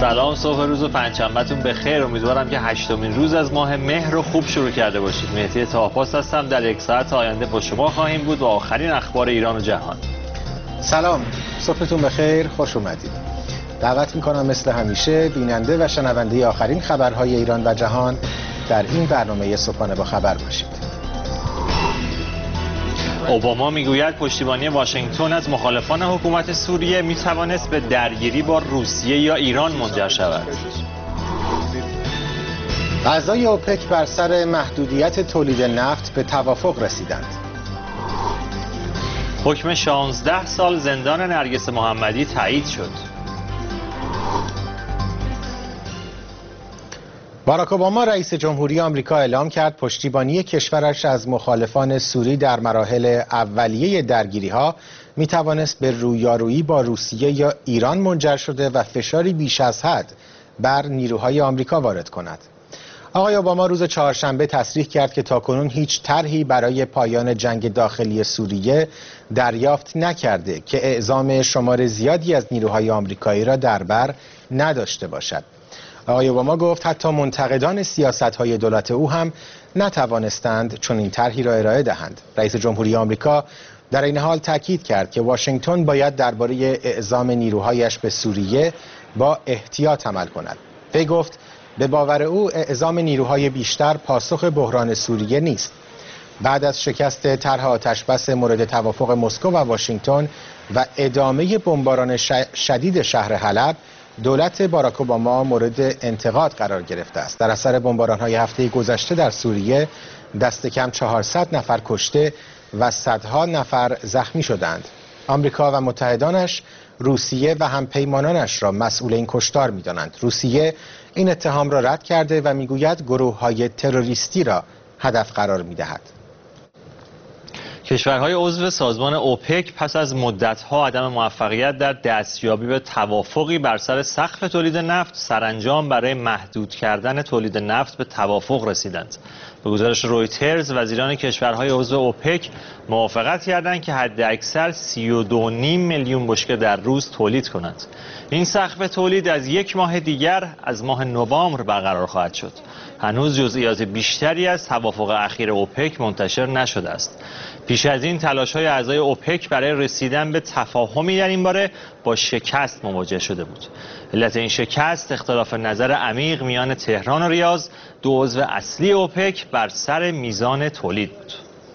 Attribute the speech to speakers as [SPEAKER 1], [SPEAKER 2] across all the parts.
[SPEAKER 1] سلام، صبح روز و پنجشنبهتون بخیر. امیدوارم که 8مین روز از ماه مهر رو خوب شروع کرده باشید. مهدی تاهپاس هستم. در یک ساعت آینده با شما خواهیم بود و آخرین اخبار ایران و جهان.
[SPEAKER 2] سلام، صبحتون بخیر، خوش اومدید. دعوت میکنم مثل همیشه بیننده و شنونده آخرین خبرهای ایران و جهان در این برنامه صبحانه با خبر باشید.
[SPEAKER 1] اوباما میگوید پشتیبانی واشنگتن از مخالفان حکومت سوریه میتوانست به درگیری با روسیه یا ایران منجر شود.
[SPEAKER 2] اعضای اوپک بر سر محدودیت تولید نفت به توافق رسیدند.
[SPEAKER 1] حکم 16 سال زندان نرگس محمدی تایید شد.
[SPEAKER 2] باراک اوباما رئیس جمهوری آمریکا اعلام کرد پشتیبانی کشورش از مخالفان سوری در مراحل اولیه درگیری‌ها می‌توانست به رویارویی با روسیه یا ایران منجر شده و فشاری بیش از حد بر نیروهای آمریکا وارد کند. آقای اوباما روز چهارشنبه تصریح کرد که تاکنون هیچ طرحی برای پایان جنگ داخلی سوریه دریافت نکرده که اعزام شمار زیادی از نیروهای آمریکایی را در بر نداشته باشد. آقای اوباما گفت حتی منتقدان سیاست‌های دولت او هم نتوانستند چنین طرحی را ارائه دهند. رئیس جمهوری آمریکا در این حال تاکید کرد که واشنگتن باید درباره اعزام نیروهایش به سوریه با احتیاط عمل کند. وی گفت به باور او اعزام نیروهای بیشتر پاسخ بحران سوریه نیست. بعد از شکست طرح آتشبس مورد توافق مسکو و واشنگتن و ادامه بمباران شدید شهر حلب، دولت باراک اوباما مورد انتقاد قرار گرفته است. در اثر بمباران‌های هفته گذشته در سوریه دست کم 400 نفر کشته و صدها نفر زخمی شدند. آمریکا و متحدانش روسیه و همپیمانانش را مسئول این کشتار می‌دانند. روسیه این اتهام را رد کرده و می‌گوید گروه‌های تروریستی را هدف قرار می‌دهد.
[SPEAKER 1] کشورهای عضو سازمان اوپک پس از مدت‌ها عدم موفقیت در دستیابی به توافقی بر سر سقف تولید نفت سرانجام برای محدود کردن تولید نفت به توافق رسیدند. به گزارش رویترز وزیران کشورهای عضو اوپک موافقت کردند که حداکثر 32.5 میلیون بشکه در روز تولید کنند. این سقف تولید از یک ماه دیگر از ماه نوامبر برقرار خواهد شد. هنوز جزئیات بیشتری از توافق اخیر اوپک منتشر نشده است. پیش از این تلاش‌های اعضای اوپک برای رسیدن به تفاهمی در این باره با شکست مواجه شده بود. علت این شکست اختلاف نظر عمیق میان تهران و ریاض، دو عضو اصلی اوپک، بر سر میزان تولید بود.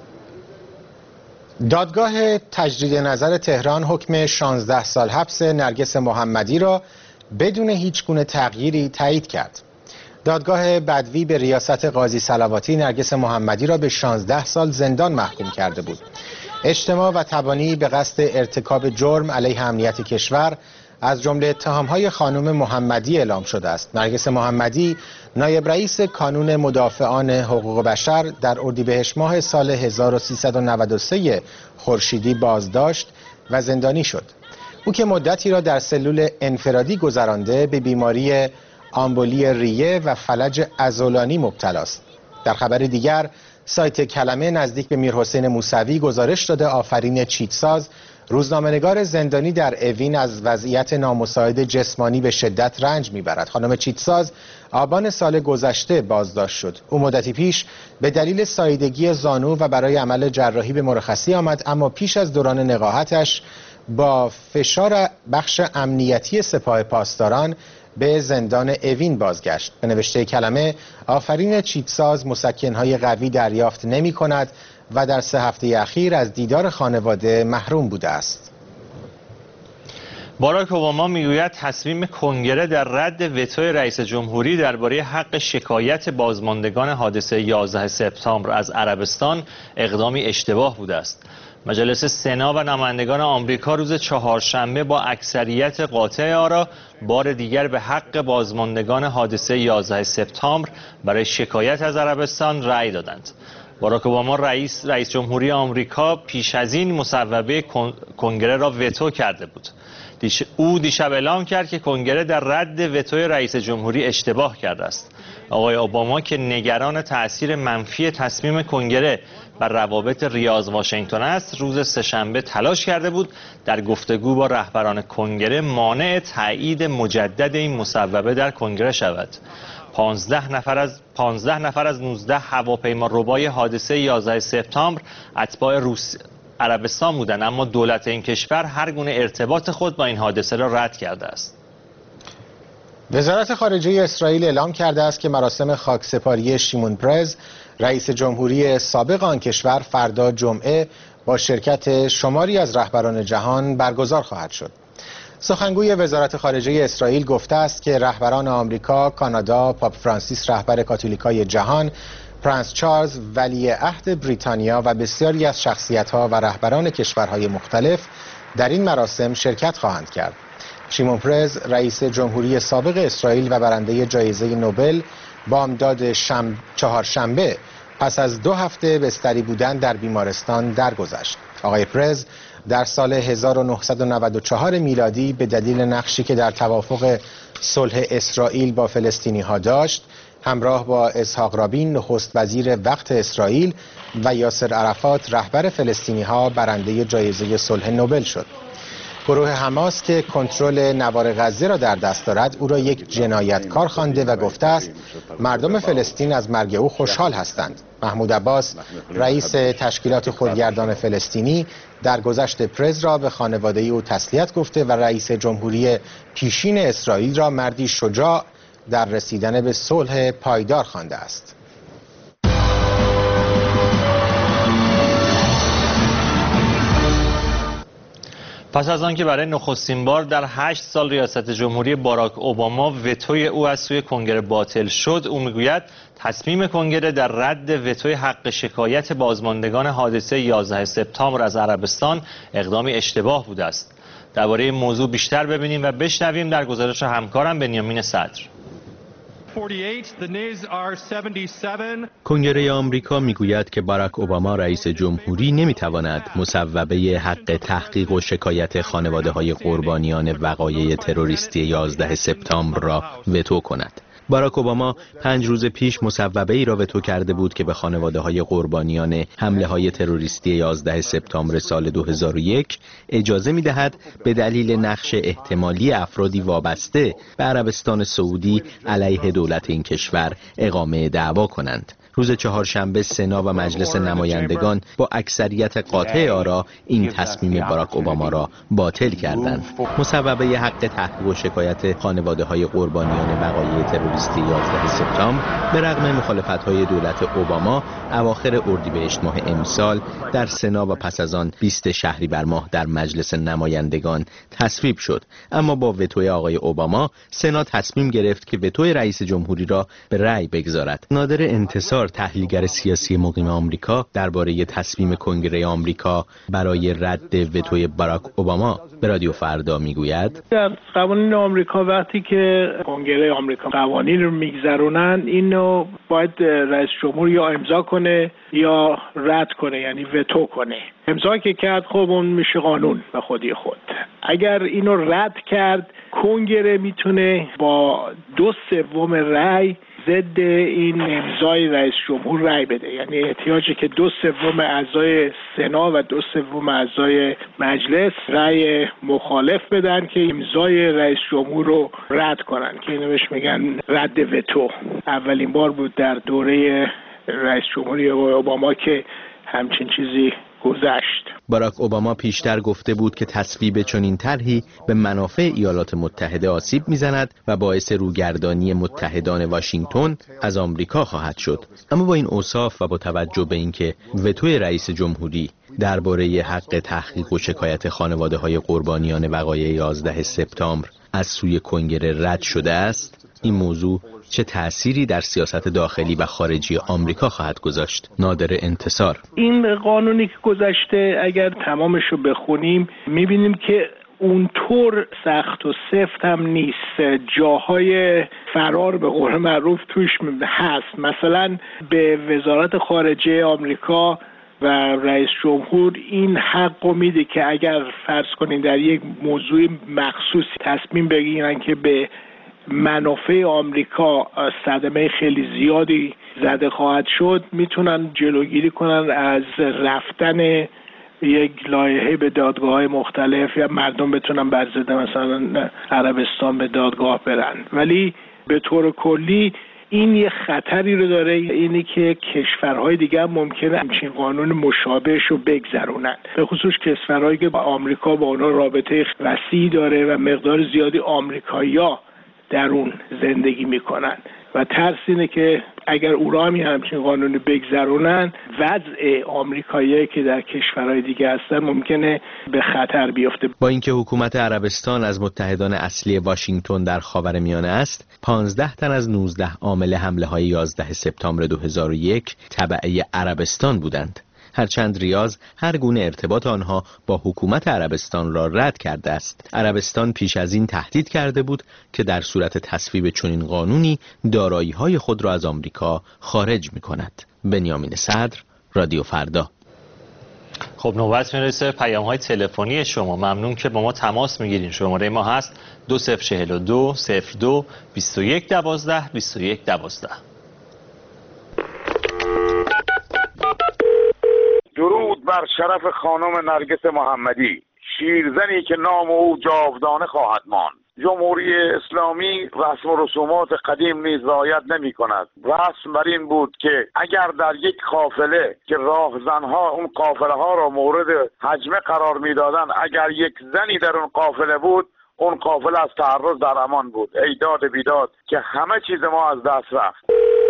[SPEAKER 2] دادگاه تجدید نظر تهران حکم 16 سال حبس نرگس محمدی را بدون هیچ گونه تغییری تایید کرد. دادگاه بدوی به ریاست قاضی صلواتی نرگس محمدی را به 16 سال زندان محکوم کرده بود. اجتماع و تبانی به قصد ارتکاب جرم علیه امنیت کشور از جمله اتهام‌های خانم محمدی اعلام شده است. نرگس محمدی نایب رئیس کانون مدافعان حقوق بشر در اردیبهشت ماه سال 1393 خورشیدی بازداشت و زندانی شد. او که مدتی را در سلول انفرادی گذرانده به بیماری آمبولی ریه و فلج عضلانی مبتلا است. در خبر دیگر سایت کلمه نزدیک به میرحسین موسوی گزارش داده آفرین چیتساز روزنامه‌نگار زندانی در اوین از وضعیت نامساعد جسمانی به شدت رنج میبرد. خانم چیتساز آبان سال گذشته بازداشت شد. او مدتی پیش به دلیل ساییدگی زانو و برای عمل جراحی به مرخصی آمد، اما پیش از دوران نقاهتش با فشار بخش امنیتی سپاه پاسداران به زندان اوین بازگشت. به نوشته کلمه آفرین چیتساز مسکن‌های قوی دریافت نمی کند و در 3 هفته اخیر از دیدار خانواده محروم بوده است.
[SPEAKER 1] باراک اوباما میگوید تصمیم کنگره در رد وتوی رئیس جمهوری درباره حق شکایت بازماندگان حادثه 11 سپتامبر از عربستان اقدامی اشتباه بوده است. مجلس سنا و نمایندگان آمریکا روز چهارشنبه با اکثریت قاطع آرا بار دیگر به حق بازماندگان حادثه 11 سپتامبر برای شکایت از عربستان رأی دادند. باراک اوباما رئیس جمهوری آمریکا پیش از این مصوبه کنگره را وتو کرده بود. او دیشب اعلام کرد که کنگره در رد وتوی رئیس جمهوری اشتباه کرده است. آقای اوباما که نگران تأثیر منفی تصمیم کنگره بر روابط ریاض واشنگتن است، روز سه‌شنبه تلاش کرده بود در گفتگو با رهبران کنگره مانع تایید مجدد این مصوبه در کنگره شود. 15 نفر از 19 هواپیماربای حادثه 11 سپتامبر اتباع عربستان بودند، اما دولت این کشور هر گونه ارتباط خود با این حادثه را رد کرده است.
[SPEAKER 2] وزارت خارجه اسرائیل اعلام کرده است که مراسم خاکسپاری شیمون پرز، رئیس جمهوری سابق آن کشور، فردا جمعه با شرکت شماری از رهبران جهان برگزار خواهد شد. سخنگوی وزارت خارجه اسرائیل گفته است که رهبران آمریکا، کانادا، پاپ فرانسیس رهبر کاتولیکای جهان، پرنس چارلز ولیعهد بریتانیا و بسیاری از شخصیت‌ها و رهبران کشورهای مختلف در این مراسم شرکت خواهند کرد. شیمون پرز، رئیس جمهوری سابق اسرائیل و برنده جایزه نوبل، بامداد چهارشنبه پس از 2 هفته بستری بودن در بیمارستان درگذشت. آقای پرز در سال 1994 میلادی به دلیل نقشی که در توافق صلح اسرائیل با فلسطینی ها داشت، همراه با اسحاق رابین نخست وزیر وقت اسرائیل و یاسر عرفات رهبر فلسطینی ها برنده جایزه صلح نوبل شد. گروه حماس که کنترل نوار غزه را در دست دارد او را یک جنایتکار خوانده و گفته است مردم فلسطین از مرگ او خوشحال هستند. محمود عباس، رئیس تشکیلات خودگردان فلسطینی، درگذشت پرز را به خانواده او تسلیت گفته و رئیس جمهوری پیشین اسرائیل را مردی شجاع در رسیدن به صلح پایدار خوانده است.
[SPEAKER 1] پس از آنکه برای نخستین بار در 8 سال ریاست جمهوری باراک اوباما وتوی او از سوی کنگره باطل شد، او میگوید تصمیم کنگره در رد وتوی حق شکایت بازماندگان حادثه 11 سپتامبر از عربستان اقدامی اشتباه بوده است. درباره این موضوع بیشتر ببینیم و بشنویم در گزارش همکارم بنیامین صدر.
[SPEAKER 3] کنگره آمریکا میگوید که باراک اوباما رئیس جمهوری نمیتواند مصوبه حق تحقیق و شکایت خانواده‌های قربانیان وقایع تروریستی 11 سپتامبر را وتو کند. باراک اوباما 5 روز پیش مصوبه ای را وتو کرده بود که به خانواده‌های قربانیان حمله‌های تروریستی 11 سپتامبر سال 2001 اجازه می‌دهد به دلیل نقش احتمالی افرادی وابسته به عربستان سعودی علیه دولت این کشور اقامه دعوا کنند. روز چهارشنبه سنا و مجلس نمایندگان با اکثریت قاطع آرا این تصمیم باراک اوباما را باطل کردند. مصوبه حق تحقیق و شکایت خانواده‌های قربانیان وقایع تروریستی 11 سپتامبر به رغم مخالفت‌های دولت اوباما اواخر اردیبهشت ماه امسال در سنا و پس از آن 20 شهریور ماه در مجلس نمایندگان تصویب شد. اما با وتوی آقای اوباما سنا تصمیم گرفت که وتوی رئیس جمهوری را به رأی بگذارد. نادر انتصار، تحلیلگر سیاسی مقیم آمریکا، درباره تصمیم کنگره آمریکا برای رد وتوی باراک اوباما به رادیو فردا میگوید
[SPEAKER 4] در قوانین آمریکا وقتی که کنگره آمریکا قوانین رو میگذرونن اینو باید رئیس جمهور یا امضا کنه یا رد کنه، یعنی وتو کنه. امضا که کرد خب اون میشه قانون به خودی خود. اگر اینو رد کرد کنگره میتونه با 2/3 رأی ضد این امضای رئیس جمهور رأی بده، یعنی احتیاجی که 2/3 اعضای سنا و 2/3 اعضای مجلس رأی مخالف بدن که امضای رئیس جمهور رو رد کنن، که اینو بهش میگن رد وتو. اولین بار بود در دوره رئیس جمهوری اوباما که همچین چیزی گذشت.
[SPEAKER 3] باراک اوباما پیشتر گفته بود که تصویب چنین طرحی به منافع ایالات متحده آسیب میزند و باعث روگردانی متحدان واشنگتن از آمریکا خواهد شد. اما با این اوصاف و با توجه به اینکه وتوی رئیس جمهوری درباره حق تحقیق و شکایت خانواده‌های قربانیان وقایع 11 سپتامبر از سوی کنگره رد شده است، این موضوع چه تأثیری در سیاست داخلی و خارجی آمریکا خواهد گذاشت؟ نادر انتصار:
[SPEAKER 4] این قانونی که گذشته اگر تمامش رو بخونیم میبینیم که اونطور سخت و سفت هم نیست، جاهای فرار به قول معروف توش هست. مثلا به وزارت خارجه آمریکا و رئیس جمهور این حق رو میده که اگر فرض کنین در یک موضوع مخصوصی تصمیم بگیرن که به منافع آمریکا صدمه خیلی زیادی زده خواهد شد، میتونن جلوگیری کنن از رفتن یک لایحه به دادگاه‌های مختلف یا مردم بتونن بر ضد مثلا عربستان به دادگاه برن. ولی به طور کلی این یه خطری رو داره، اینی که کشورهای دیگه ممکنه همچین قانون مشابهش رو بگذرونن، به خصوص کشورهایی که با آمریکا با اونا رابطه وسیعی داره و مقدار زیادی آمریکایی‌ها در اون زندگی میکنن و ترس اینه که اگر اونا هم همچین قانونی بگذرونن، وضع آمریکایی‌ها که در کشورهای دیگه هستن ممکنه به خطر بیفته.
[SPEAKER 3] با اینکه حکومت عربستان از متحدان اصلی واشنگتن در خاورمیانه است، 15 تن از 19 عامل حمله‌های 11 سپتامبر 2001 تبعه عربستان بودند. هرچند ریاض هر گونه ارتباط آنها با حکومت عربستان را رد کرده است. عربستان پیش از این تهدید کرده بود که در صورت تصویب چنین قانونی دارایی‌های خود را از آمریکا خارج می‌کند. بنیامین صدر، رادیو فردا.
[SPEAKER 1] خب نوبت میرسه پیام‌های تلفنی شما. ممنون که با ما تماس میگیرین. شماره ما هست 2042 02 21 12 21 12.
[SPEAKER 5] درود بر شرف خانم نرگس محمدی، شیرزنی که نام او جاودانه خواهد ماند. جمهوری اسلامی رسم و رسومات قدیم نیز رعایت نمی کند. رسم بر این بود که اگر در یک قافله که راهزنها اون قافله ها را مورد هجمه قرار میدادند، اگر یک زنی در اون قافله بود، اون قافله از تعرض در امان بود. ای داد بیداد که همه چیز ما از دست رفت.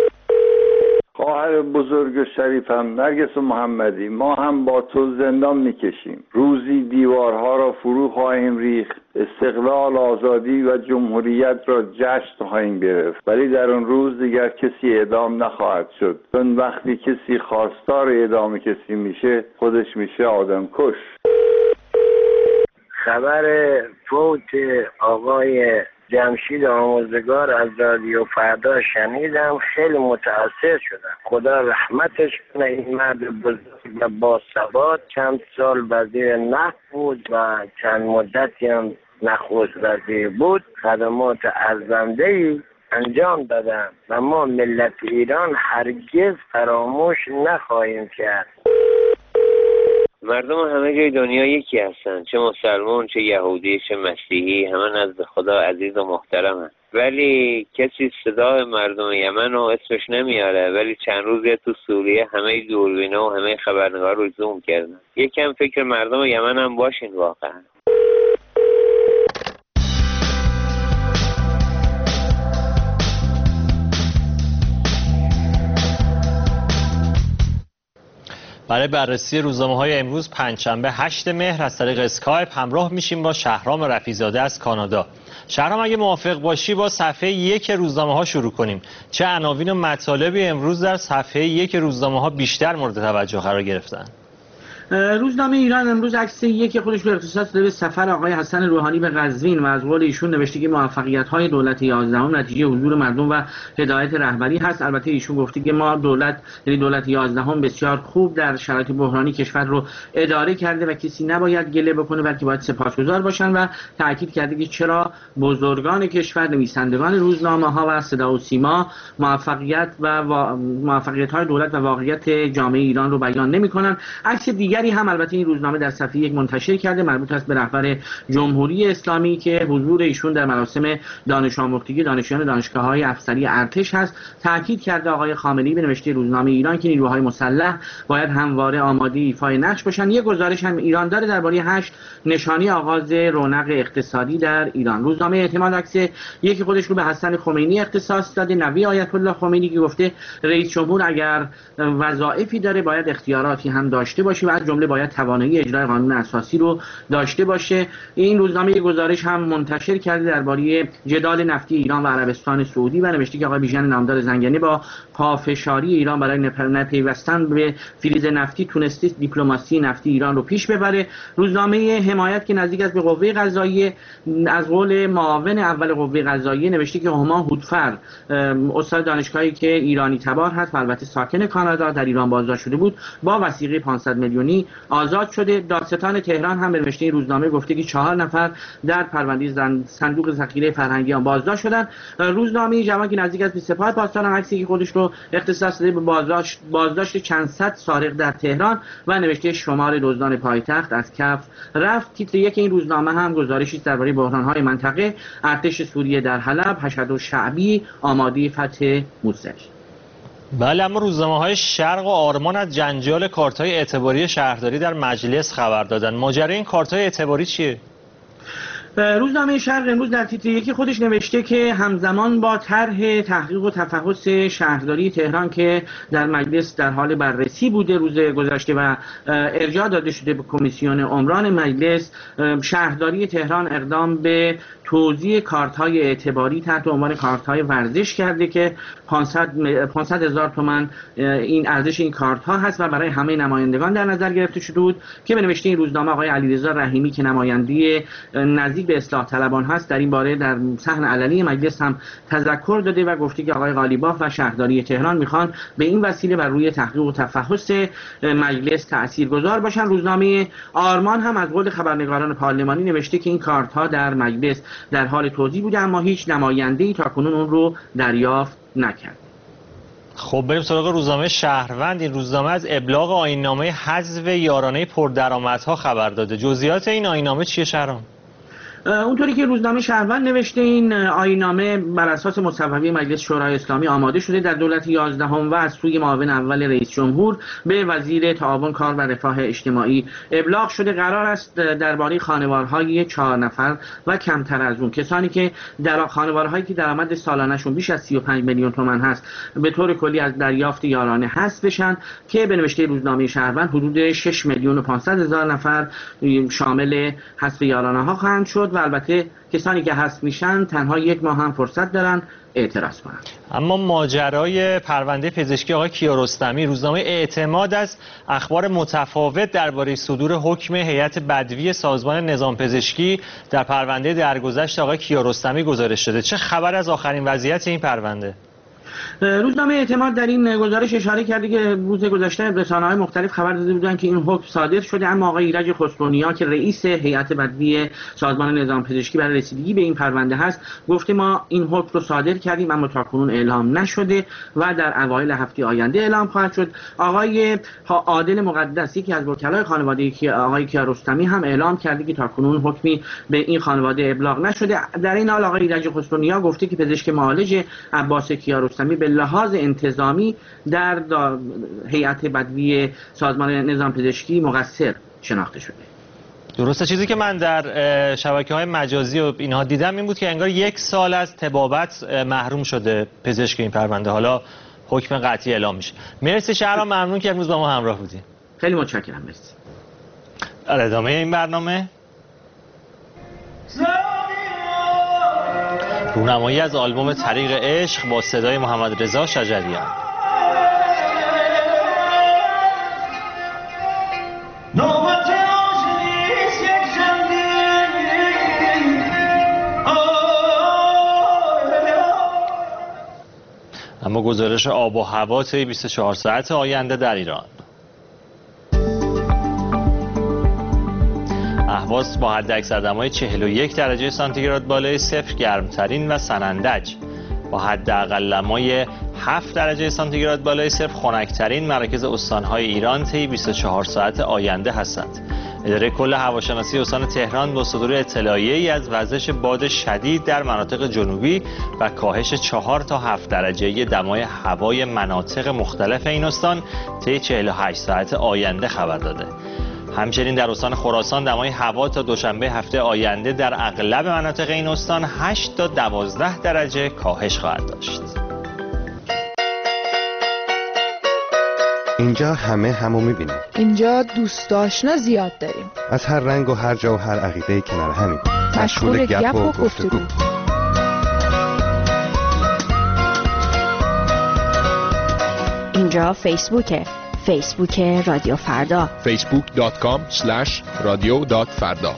[SPEAKER 6] خواهر بزرگ و شریفم نرگس محمدی، ما هم با تو زندان میکشیم. روزی دیوارها را فرو خواهیم ریخت، استقلال، آزادی و جمهوریت را جشن خواهیم گرفت. ولی در اون روز دیگر کسی اعدام نخواهد شد، چون وقتی کسی خواستار اعدام کسی میشه، خودش میشه آدم کش.
[SPEAKER 7] خبر فوت آقای جمشید آموزگار از رادیو فردا شنیدم، خیلی متأثر شدم. خدا رحمتش کنه. این مرد بزرگ و باثبات چند سال وزیر نفت بود و چند مدتی هم نخست وزیر بود. خدمات ارزنده‌ای انجام دادن و ما ملت ایران هرگز فراموش نخواهیم کرد.
[SPEAKER 8] مردم همه جای دنیا یکی هستن، چه مسلمان، چه یهودی، چه مسیحی، همه نزد خدا عزیز و محترمن. ولی کسی صدای مردم یمن رو اسمش نمیاره، ولی چند روزی تو سوریه همه دوربینا و همه خبرنگار رو زوم کردن. یکم فکر مردم یمن هم باشین واقعا.
[SPEAKER 1] برای بررسی روزنامه‌های امروز پنجشنبه 8 مهر از طریق اسکایپ همراه میشیم با شهرام رفیع‌زاده از کانادا. شهرام، اگه موافق باشی با صفحه 1 روزنامه‌ها شروع کنیم. چه عناوین و مطالبی امروز در صفحه 1 روزنامه‌ها بیشتر مورد توجه قرار گرفتن؟
[SPEAKER 9] روزنامه ایران امروز عکس یک خودش رو اختصاص داده به سفر آقای حسن روحانی به قزوین و از قول ایشون نوشته که موفقیت‌های دولت 11 نتیجه حضور مردم و هدایت رهبری هست. البته ایشون گفته که ما دولت 11 بسیار خوب در شرایط بحرانی کشور رو اداره کرده و کسی نباید گله بکنه بلکه باید سپاسگزار باشن و تاکید کرده که چرا بزرگان کشور، نویسندگان روزنامه‌ها و صدا و سیما موفقیت‌های دولت و واقعیت جامعه ایران رو بیان نمی‌کنن. عکس دیگری هم البته این روزنامه در صفحه 1 منتشر کرده، مربوط است به رهبر جمهوری اسلامی که حضور ایشون در مراسم دانش آموختگی دانشجویان دانشگاه‌های افسری ارتش هست. تاکید کرده آقای خامنه‌ای به نوشته روزنامه ایران که نیروهای مسلح باید همواره آماده ایفای نقش باشند. یک گزارش هم ایران داره درباره 8 نشانی آغاز رونق اقتصادی در ایران. روزنامه اعتماد عکس یکی خودش رو به حسن خمینی اختصاص داده، نوی آیت الله خمینی که گفته رئیس جمهور اگر وظایفی داره باید اختیاراتی هم داشته باشه و از جمله باید توانایی اجرای قانون اساسی رو داشته باشه. این روزنامه یک گزارش هم منتشر کرده درباره جدال نفتی ایران و عربستان سعودی و نوشته که آقای بیژن نامدار زنگنه با پافشاری ایران برای نپیوستن به فریز نفتی تونسته دیپلماسی نفتی ایران رو پیش ببره. روزنامه حمایت که نزدیک است به قوه قضاییه از قول معاون اول قوه قضاییه نوشته که هما هودفر، استاد دانشگاهی که ایرانی تبار هست و البته ساکن کانادا، در ایران بازداشت شده بود، با وثیقه 500 میلیونی رحیمی آزاد شده. دادستان تهران هم به نوشته این روزنامه گفته که 4 نفر در پرونده صندوق ذخیره فرهنگی آن بازداشت شدند. روزنامه جوان که نزدیک از 25 پاسدار عکسی که خودش رو اختصاص داده به بازداشت چند صد سارق در تهران و نوشته شمار دزدان پایتخت از کف رفت. تیتر یک این روزنامه هم گزارشی است درباره بحران‌های منطقه، ارتش سوریه در حلب، حشد و شعبی آماده فتح موصل.
[SPEAKER 1] بله، اما روزنامه‌های شرق و آرمان از جنجال کارت‌های اعتباری شهرداری در مجلس خبر دادن. ماجرای این کارت‌های اعتباری چیه؟
[SPEAKER 9] روزنامه شرق امروز در تیتر یکی خودش نوشته که همزمان با طرح تحقیق و تفحص شهرداری تهران که در مجلس در حال بررسی بوده روز گذشته و ارجاع داده شده به کمیسیون عمران مجلس، شهرداری تهران اقدام به توزیع کارت‌های اعتباری تحت عنوان کارت‌های ورزش کرده که 500,000 تومان این ارزش این کارت‌ها هست و برای همه نمایندگان در نظر گرفته شده بود که به نوشته این روزنامه آقای علیرضا رحیمی که نماینده نزدیک به اصلاح طلبان هست در این باره در صحن علنی مجلس هم تذکر داده و گفته که آقای غالیباف و شهرداری تهران میخوان به این وسیله بر روی تحقیق و تفحص مجلس تاثیرگذار باشن. روزنامه آرمان هم از قول خبرنگاران پارلمانی نوشته که این کارت‌ها در مجلس در حال توزیع بوده اما هیچ نماینده‌ای تاکنون اون رو دریافت نکرد.
[SPEAKER 1] خب بریم سراغ روزنامه شهروند. این روزنامه از ابلاغ آیین‌نامه حذف یارانه پردرآمدها خبر داده. جزئیات این آیین‌نامه چیه شهرام؟
[SPEAKER 9] اونطوری که روزنامه شهروند نوشته این آیین‌نامه بر اساس مصوبه مجلس شورای اسلامی آماده شده در دولت 11 و از سوی معاون اول رئیس جمهور به وزیر تعاون کار و رفاه اجتماعی ابلاغ شده. قرار است درباره خانوارهای 4 نفر و کمتر از اون، کسانی که در خانوارهایی که درآمد سالانه‌شون بیش از 35 میلیون تومان هست به طور کلی از دریافت یارانه حذف بشن که به نوشته روزنامه شهروند حدود 6,500,000 نفر شامل حذف یارانه ها خواهند شد و البته کسانی که حذف میشن تنها 1 ماه هم فرصت دارن اعتراض کنند.
[SPEAKER 1] اما ماجرای پرونده پزشکی آقای کیارستمی، روزنامه اعتماد از اخبار متفاوت درباره صدور حکم هیئت بدوی سازمان نظام پزشکی در پرونده درگذشت آقای کیارستمی گزارش شده. چه خبر از آخرین وضعیت این پرونده؟
[SPEAKER 9] روزنامه اعتماد در این گزارش اشاره کرده که روز گذشته رسانه‌های مختلف خبر داده بودند که این حکم صادر شده اما آقای ایرج خسرونیا که رئیس هیئت بدوی سازمان نظام پزشکی برای رسیدگی به این پرونده هست گفته ما این حکم رو صادر کردیم اما تاکنون اعلام نشده و در اوایل هفته آینده اعلام خواهد شد. آقای عادل مقدسی که از وکلای خانواده آقای کیارستمی هم اعلام کرده که تاکنون حکمی به این خانواده ابلاغ نشده. در این حال آقای ایرج خسرونیا گفته که پزشک معالج عباس کیارستمی به لحاظ انتظامی در هیئت بدوی سازمان نظام پزشکی مقصر شناخته شده.
[SPEAKER 1] درسته. چیزی که من در شبکه‌های مجازی و اینها دیدم این بود که انگار 1 سال از طبابت محروم شده پزشک این پرونده. حالا حکم قطعی اعلام میشه. مرسی شهرام، ممنون که امروز با ما همراه بودیم.
[SPEAKER 9] خیلی متشکرم. مرسی.
[SPEAKER 1] در ادامه این برنامه رونمایی از آلبوم طریق عشق با صدای محمد رضا شجریان. اما گزارش آب و هوا طی 24 ساعت آینده در ایران. اهواز با حداکثر دمای 41 درجه سانتیگراد بالای صفر گرمترین و سنندج با حداقل دمای 7 درجه سانتیگراد بالای صفر خنکترین مراکز استانهای ایران طی 24 ساعت آینده هستند. اداره کل هواشناسی استان تهران با صدور اطلاعیه‌ای از وزش باد شدید در مناطق جنوبی و کاهش 4 تا 7 درجه دمای هوای مناطق مختلف این استان طی 48 ساعت آینده خبر داده. همچنین در استان خراسان دمای هوا تا دوشنبه هفته آینده در اغلب مناطق این استان 8 تا 12 درجه کاهش خواهد داشت.
[SPEAKER 10] اینجا همه همو میبینیم.
[SPEAKER 11] اینجا دوست آشنا زیاد داریم.
[SPEAKER 10] از هر رنگ و هر جا و هر عقیده کنار همین.
[SPEAKER 11] مشغول گپ و گفتگو. اینجا فیسبوکه. فیسبوک رادیو فردا.
[SPEAKER 12] facebook.com/radio.farda.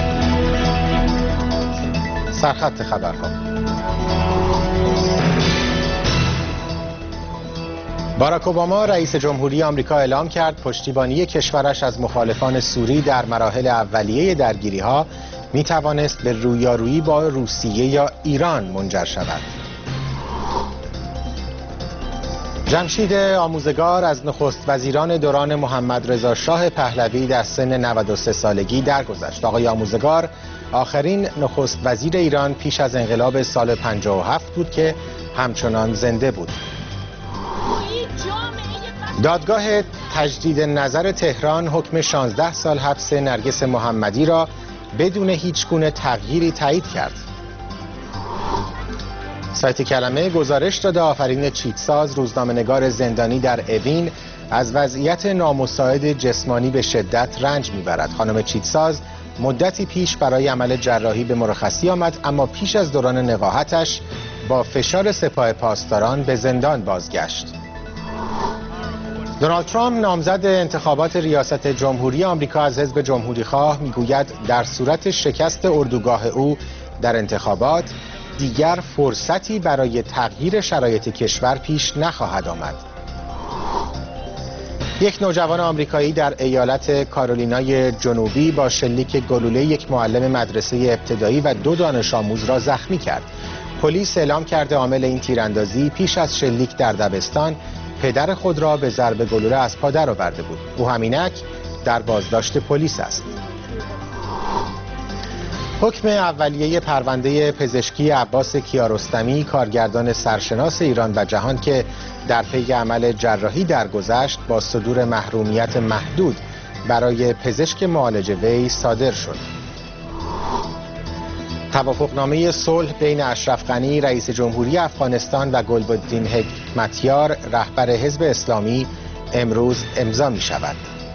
[SPEAKER 2] سرخط خبرها. باراک اوباما رئیس جمهوری آمریکا اعلام کرد پشتیبانی کشورش از مخالفان سوری در مراحل اولیه درگیری‌ها می‌توانست به رویارویی با روسیه یا ایران منجر شود. جمشید آموزگار از نخست وزیران دوران محمد رضا شاه پهلوی در سن 93 سالگی درگذشت. آقای آموزگار آخرین نخست وزیر ایران پیش از انقلاب سال 57 بود که همچنان زنده بود. دادگاه تجدید نظر تهران حکم 16 سال حبس نرگس محمدی را بدون هیچگونه تغییری تایید کرد. سایت کلمه گزارش داده آفرین چیتساز روزنامه‌نگار زندانی در اوین از وضعیت نامساعد جسمانی به شدت رنج میبرد. خانم چیتساز مدتی پیش برای عمل جراحی به مرخصی آمد، اما پیش از دوران نقاهتش با فشار سپاه پاسداران به زندان بازگشت. دونالد ترامپ نامزد انتخابات ریاست جمهوری آمریکا از حزب جمهوریخواه میگوید در صورت شکست اردوگاه او در انتخابات دیگر فرصتی برای تغییر شرایط کشور پیش نخواهد آمد. یک نوجوان آمریکایی در ایالت کارولینای جنوبی با شلیک گلوله یک معلم مدرسه ابتدایی و 2 دانش آموز را زخمی کرد. پلیس اعلام کرده عامل این تیراندازی پیش از شلیک در دبستان پدر خود را به ضرب گلوله از پا درآورده بود. او همینک در بازداشت پلیس است. حکم اولیه پرونده پزشکی عباس کیارستمی کارگردان سرشناس ایران و جهان که در پی عمل جراحی درگذشت با صدور محرومیت محدود برای پزشک معالج وی صادر شد. توافقنامه صلح بین اشرف غنی رئیس جمهوری افغانستان و گلبدین حکمتیار رهبر حزب اسلامی امروز امضا می شود.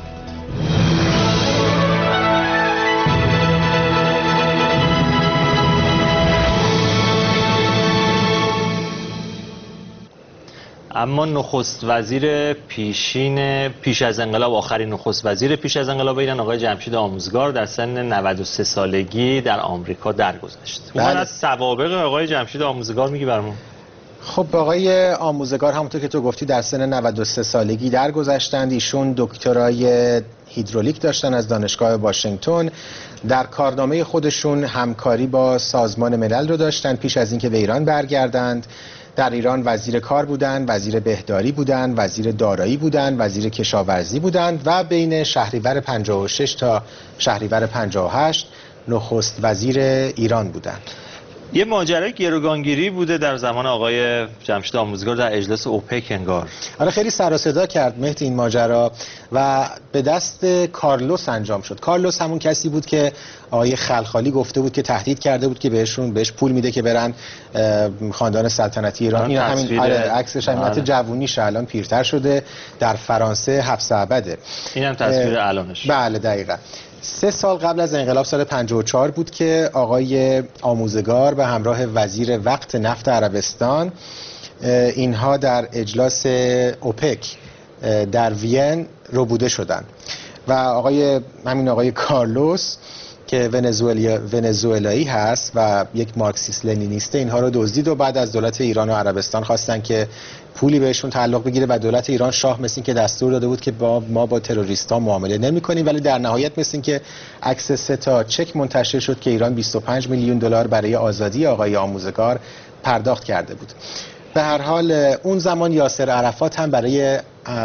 [SPEAKER 1] اما نخست وزیر پیش از انقلاب، آخرین نخست وزیر پیش از انقلاب ایران آقای جمشید آموزگار در سن 93 سالگی در آمریکا درگذشت. اون از سوابق آقای جمشید آموزگار میگی برامون؟
[SPEAKER 2] خب آقای آموزگار همونطور که تو گفتی در سن 93 سالگی درگذشتند. ایشون دکترای هیدرولیک داشتن از دانشگاه واشنگتن. در کارنامه خودشون همکاری با سازمان ملل رو داشتن پیش از اینکه به ایران برگردند. در ایران وزیر کار بودند، وزیر بهداری بودند، وزیر دارایی بودند، وزیر کشاورزی بودند و بین شهریور 56 تا شهریور 58 نخست وزیر ایران بودند.
[SPEAKER 1] یه ماجرای گروگانگیری بوده در زمان آقای جمشید آموزگار در اجلاس اوپک انگار.
[SPEAKER 2] آره خیلی سر و صدا کرد مهدی این ماجرا و به دست کارلوس انجام شد. کارلوس همون کسی بود که آقای خلخالی گفته بود که تهدید کرده بود که بهش پول میده که برن خاندان سلطنتی ایران. این همین عکسش همینت جوونیش، الان پیرتر شده، در فرانسه حبس ابده.
[SPEAKER 1] اینم تصویر الانش.
[SPEAKER 2] بله دقیقاً. 3 سال قبل از انقلاب سال 54 بود که آقای آموزگار به همراه وزیر وقت نفت عربستان اینها در اجلاس اوپک در وین ربوده شدند و همین آقای کارلوس که ونزوئلایی هست و یک مارکسیست لنینیسته اینها رو دزدید و بعد از دولت ایران و عربستان خواستن که پولی بهشون تعلق بگیره و دولت ایران شاه مثل این که دستور داده بود که ما با تروریست‌ها معامله نمی‌کنیم، ولی در نهایت مثل این که عکس 3 تا چک منتشر شد که ایران 25 میلیون دلار برای آزادی آقای آموزگار پرداخت کرده بود. به هر حال اون زمان یاسر عرفات هم برای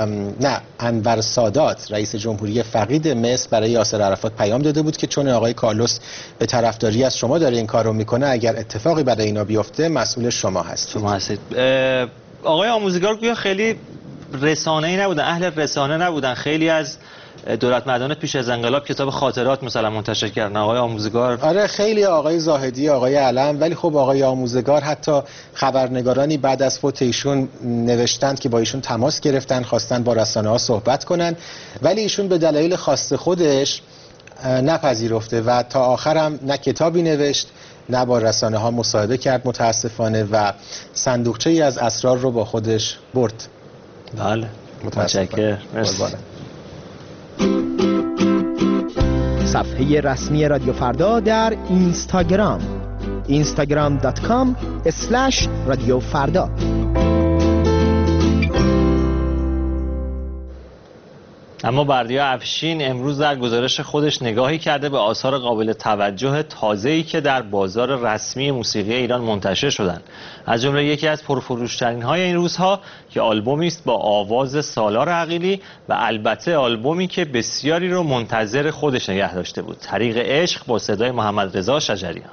[SPEAKER 2] انور سادات رئیس جمهوری فقید مصر برای یاسر عرفات پیام داده بود که چون آقای کارلوس به طرفداری از شما داره این کار رو میکنه، اگر اتفاقی برای اینا بیفته مسئول شما هستید.
[SPEAKER 1] آقای آموزگار گویا خیلی رسانه‌ای نبودن، اهل رسانه نبودن. خیلی از دولت مردان پیش از انقلاب کتاب خاطرات مثلا منتشر کردن. آقای آموزگار
[SPEAKER 2] آره خیلی، آقای زاهدی، آقای علم، ولی خب آقای آموزگار حتی خبرنگارانی بعد از فوت ایشون نوشتند که با ایشون تماس گرفتن، خواستن با رسانه‌ها صحبت کنن، ولی ایشون به دلایل خاص خودش نپذیرفته و تا آخر هم نه کتابی نوشت نه با رسانه ها مصاحبه کرد متاسفانه و صندوقچه ای از اسرار رو با خودش برد.
[SPEAKER 1] بله متشکرم.
[SPEAKER 12] صفحه رسمی رادیو فردا در اینستاگرام instagram.com/رادیو فردا.
[SPEAKER 1] اما بردیا افشین امروز در گزارش خودش نگاهی کرده به آثار قابل توجه تازه‌ای که در بازار رسمی موسیقی ایران منتشر شدند. از جمله یکی از پرفروش‌ترین های این روزها که آلبومی است با آواز سالار عقیلی و البته آلبومی که بسیاری رو منتظر خودش نگه داشته بود، طریق عشق با صدای محمد رضا شجریان.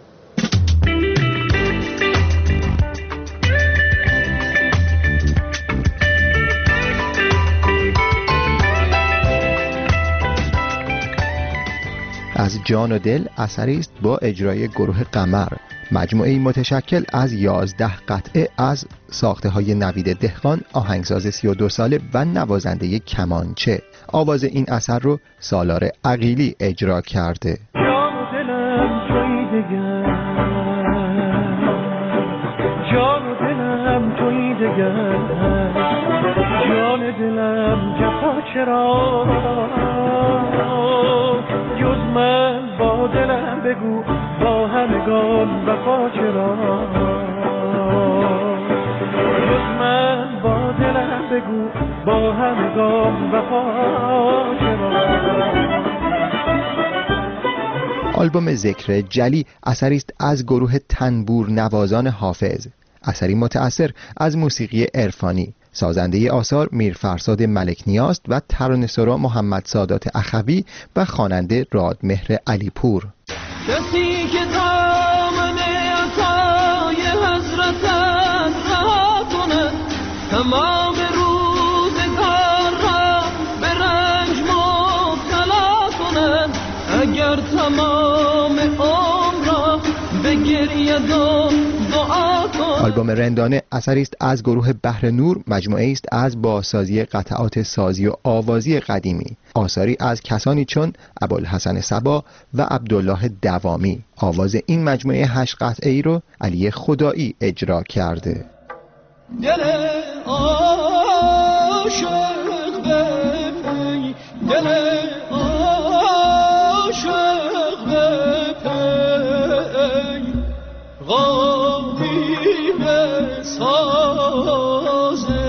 [SPEAKER 12] از جان و دل اثری است با اجرای گروه قمر، مجموعه‌ای متشکل از 11 قطعه از ساخته‌های نوید دهقان، آهنگساز 32 ساله و نوازنده کمانچه. آواز این اثر رو سالار عقیلی اجرا کرده.
[SPEAKER 13] جان و دلم تویی دگر، جان و دلم تویی دگر، جان دلم جفا چرا، جز من با دلم بگو با همگان وفا چرا، جز من با دلم بگو با همگان وفا چرا.
[SPEAKER 12] آلبوم ذکر جلی اثری است از گروه تنبور نوازان حافظ، اثری متأثر از موسیقی عرفانی. سازنده آثار میرفرزاد ملک نیاست و ترانه‌سرا محمد سادات اخوی و خواننده رادمهر علیپور.
[SPEAKER 13] کسی که دامن عطای حضرتت رها کند، تمام روزگار را به رنج مبتلا کند، اگر تمام عمر را به گریه دعا کند.
[SPEAKER 12] آلبوم رندانه اثری است از گروه بحر نور، مجموعه است از بازسازی قطعات سازی و آوازی قدیمی، آثاری از کسانی چون ابوالحسن صبا و عبدالله دوامی. آواز این مجموعه 8 قطعه‌ای رو علی خدایی اجرا کرده.
[SPEAKER 13] دل عاشق بپی، دل عاشق بپی، غامی بسازه.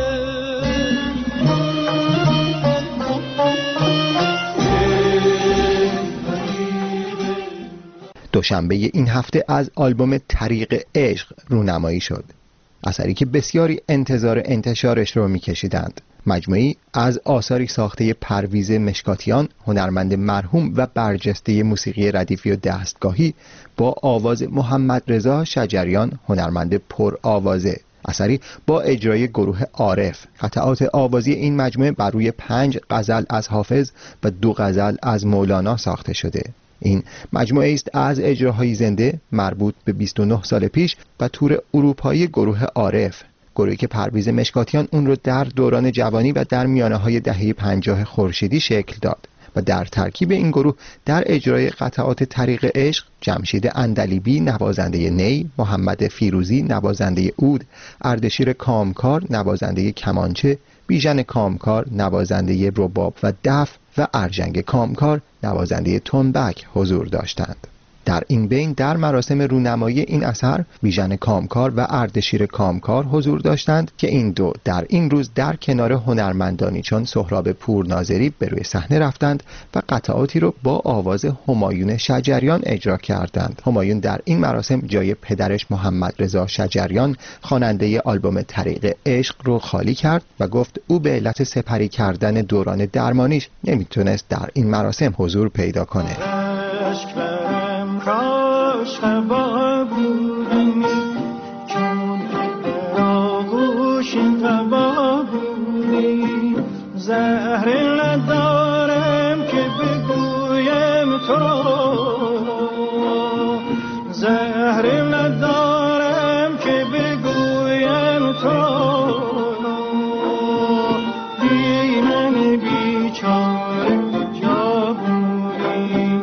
[SPEAKER 12] دوشنبه این هفته از آلبوم طریق عشق رونمایی شد، اثری که بسیاری انتظار انتشارش رو می‌کشیدند. مجموعی از آثاری ساخته پرویز مشکاتیان، هنرمند مرحوم و برجسته موسیقی ردیفی و دستگاهی، با آواز محمد رضا شجریان، هنرمند پر آوازه. اثری با اجرای گروه عارف. قطعات آوازی این مجموعه بر روی 5 غزل از حافظ و 2 غزل از مولانا ساخته شده. این مجموعه است از اجراهای زنده مربوط به 29 سال پیش و تور اروپایی گروه عارف، گروهی که پرویز مشکاتیان اون رو در دوران جوانی و در میانه‌های دهه 50 خورشیدی شکل داد و در ترکیب این گروه در اجرای قطعات طریق عشق جمشید اندلیبی نوازنده نی، محمد فیروزی نوازنده عود، اردشیر کامکار نوازنده کمانچه، بیژن کامکار نوازنده رباب و دف و ارجنگ کامکار نوازنده تنبک حضور داشتند. در این بین در مراسم رونمایی این اثر بیژن کامکار و اردشیر کامکار حضور داشتند که این دو در این روز در کنار هنرمندانی چون سهراب پورناظری به روی صحنه رفتند و قطعاتی رو با آواز همایون شجریان اجرا کردند. همایون در این مراسم جای پدرش محمد رضا شجریان خواننده آلبوم طریق عشق رو خالی کرد و گفت او به علت سپری کردن دوران درمانیش نمیتونست در این مراسم حضور پیدا کنه.
[SPEAKER 13] کاش خبا بودی چون در آغوش تبا بودی، زهر ندارم که بگویم تو را، زهر ندارم که بگویم تو را، بی من بیچاره جا بودی.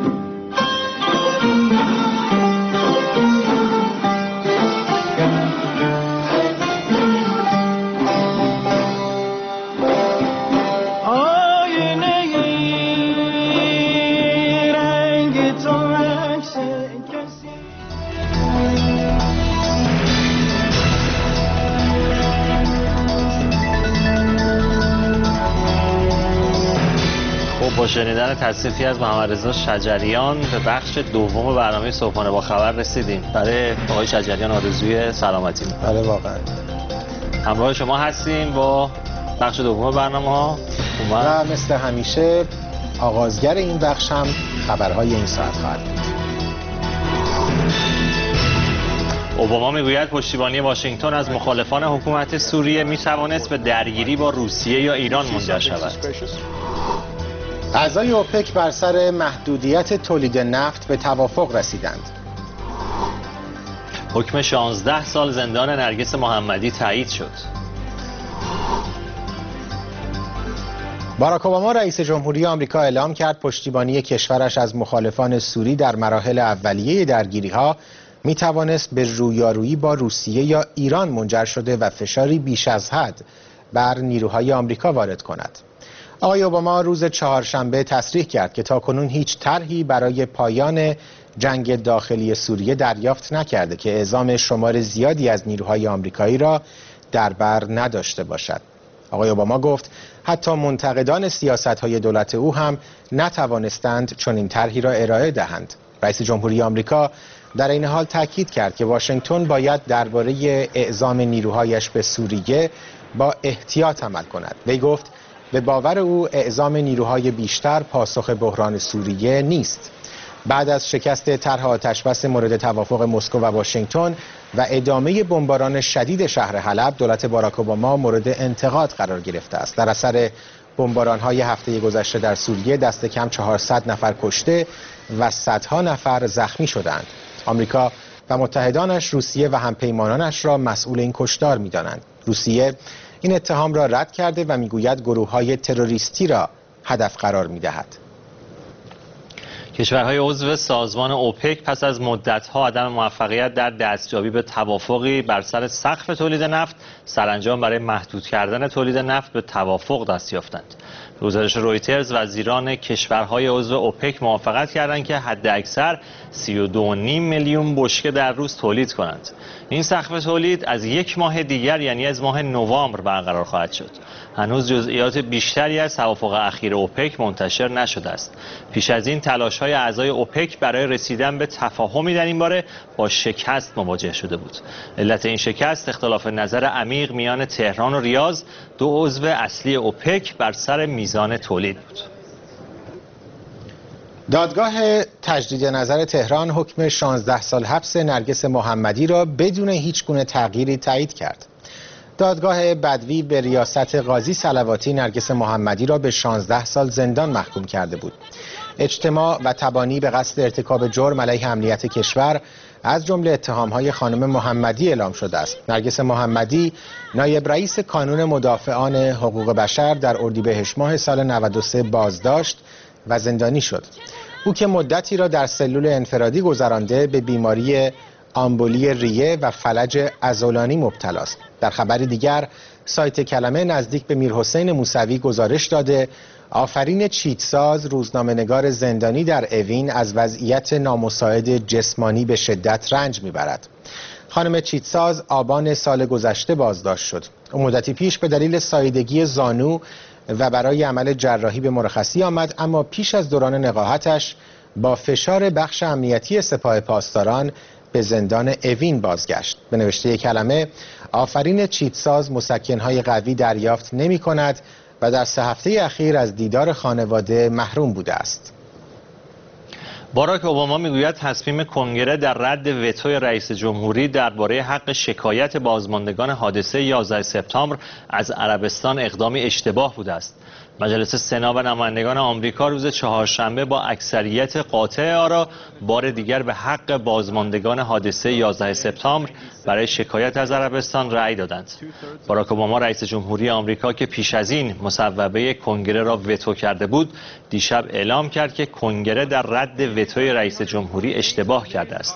[SPEAKER 1] با شنیدن تصریفی از محمد رضا شجریان به بخش دوم برنامه صبحانه با خبر رسیدیم. برای آقای شجریان آرزوی سلامتی می‌کنم.
[SPEAKER 2] بله واقعا.
[SPEAKER 1] همراه شما هستیم با بخش دوم برنامه‌ها
[SPEAKER 2] و مثل همیشه آغازگر این بخش هم خبرهای این ساعت خواهد بود.
[SPEAKER 1] اوباما میگوید پشتیبانی واشنگتن از مخالفان حکومت سوریه میتوانست به درگیری با روسیه یا ایران منجر شود.
[SPEAKER 2] اعضای اوپک بر سر محدودیت تولید نفت به توافق رسیدند.
[SPEAKER 1] حکم 16 سال زندان نرگس محمدی تایید شد.
[SPEAKER 2] باراک اوباما رئیس جمهوری آمریکا اعلام کرد پشتیبانی کشورش از مخالفان سوری در مراحل اولیه درگیری‌ها می توانست به رویارویی با روسیه یا ایران منجر شده و فشاری بیش از حد بر نیروهای آمریکا وارد کند. آقای اوباما روز چهارشنبه تصریح کرد که تاکنون هیچ طرحی برای پایان جنگ داخلی سوریه دریافت نکرده که اعزام شمار زیادی از نیروهای آمریکایی را در بر نداشته باشد. آقای اوباما گفت حتی منتقدان سیاست‌های دولت او هم نتوانستند چنین طرحی را ارائه دهند. رئیس جمهوری آمریکا در این حال تاکید کرد که واشنگتن باید درباره اعزام نیروهایش به سوریه با احتیاط عمل کند. وی گفت به باور او اعزام نیروهای بیشتر پاسخ بحران سوریه نیست. بعد از شکست طرح آتشبس مورد توافق مسکو و واشنگتن و ادامه بمباران شدید شهر حلب، دولت باراک اوباما مورد انتقاد قرار گرفته است. در اثر بمباران‌های هفته گذشته در سوریه دست کم 400 نفر کشته و صدها نفر زخمی شدند. آمریکا و متحدانش روسیه و همپیمانانش را مسئول این کشتار می‌دانند. روسیه این اتهام را رد کرده و میگوید گروه‌های تروریستی را هدف قرار می‌دهد.
[SPEAKER 1] کشورهای عضو سازمان اوپک پس از مدت‌ها عدم موفقیت در دستیابی به توافقی بر سر سقف تولید نفت، سرانجام برای محدود کردن تولید نفت به توافق دست یافتند. به گزارش رویترز وزیران کشورهای عضو اوپک موافقت کردند که حداکثر 32.5 میلیون بشکه در روز تولید کنند. این سقف تولید از یک ماه دیگر یعنی از ماه نوامبر برقرار خواهد شد. هنوز جزئیات بیشتری از توافق اخیر اوپک منتشر نشده است. پیش از این تلاش‌های اعضای اوپک برای رسیدن به تفاهمی در این باره با شکست مواجه شده بود. علت این شکست اختلاف نظر عمیق میان تهران و ریاض، دو عضو اصلی اوپک، بر سر میزان تولید بود.
[SPEAKER 2] دادگاه تجدید نظر تهران حکم 16 سال حبس نرگس محمدی را بدون هیچ گونه تغییری تایید کرد. دادگاه بدوی به ریاست قاضی صلواتی نرگس محمدی را به 16 سال زندان محکوم کرده بود. اجتماع و تبانی به قصد ارتکاب جرم علیه امنیت کشور از جمله اتهام‌های خانم محمدی اعلام شده است. نرگس محمدی نایب رئیس کانون مدافعان حقوق بشر در اردیبهشت ماه سال 93 بازداشت و زندانی شد. او که مدتی را در سلول انفرادی گذرانده به بیماری آمبولی ریه و فلج عضلانی مبتلا است. در خبری دیگر سایت کلمه نزدیک به میرحسین موسوی گزارش داده آفرین چیتساز، روزنامه‌نگار زندانی در اوین، از وضعیت نامساعد جسمانی به شدت رنج میبرد. خانم چیتساز آبان سال گذشته بازداشت شد. او مدتی پیش به دلیل ساییدگی زانو و برای عمل جراحی به مرخصی آمد، اما پیش از دوران نقاهتش با فشار بخش امنیتی سپاه پاسداران به زندان اوین بازگشت. به نوشته کلمه آفرین چیتساز مسکن‌های قوی دریافت نمی کند و در 3 هفته اخیر از دیدار خانواده محروم بوده است.
[SPEAKER 1] باراک اوباما میگوید تصمیم کنگره در رد وتوی رئیس جمهوری درباره حق شکایت بازماندگان حادثه 11 سپتامبر از عربستان اقدامی اشتباه بوده است. مجلس سنا و نمایندگان آمریکا روز چهارشنبه با اکثریت قاطع آرا بار دیگر به حق بازماندگان حادثه 11 سپتامبر برای شکایت از عربستان رأی دادند. باراک اوباما رئیس جمهوری آمریکا که پیش از این مصوبه کنگره را وتو کرده بود، دیشب اعلام کرد که کنگره در رد وتوی رئیس جمهوری اشتباه کرده است.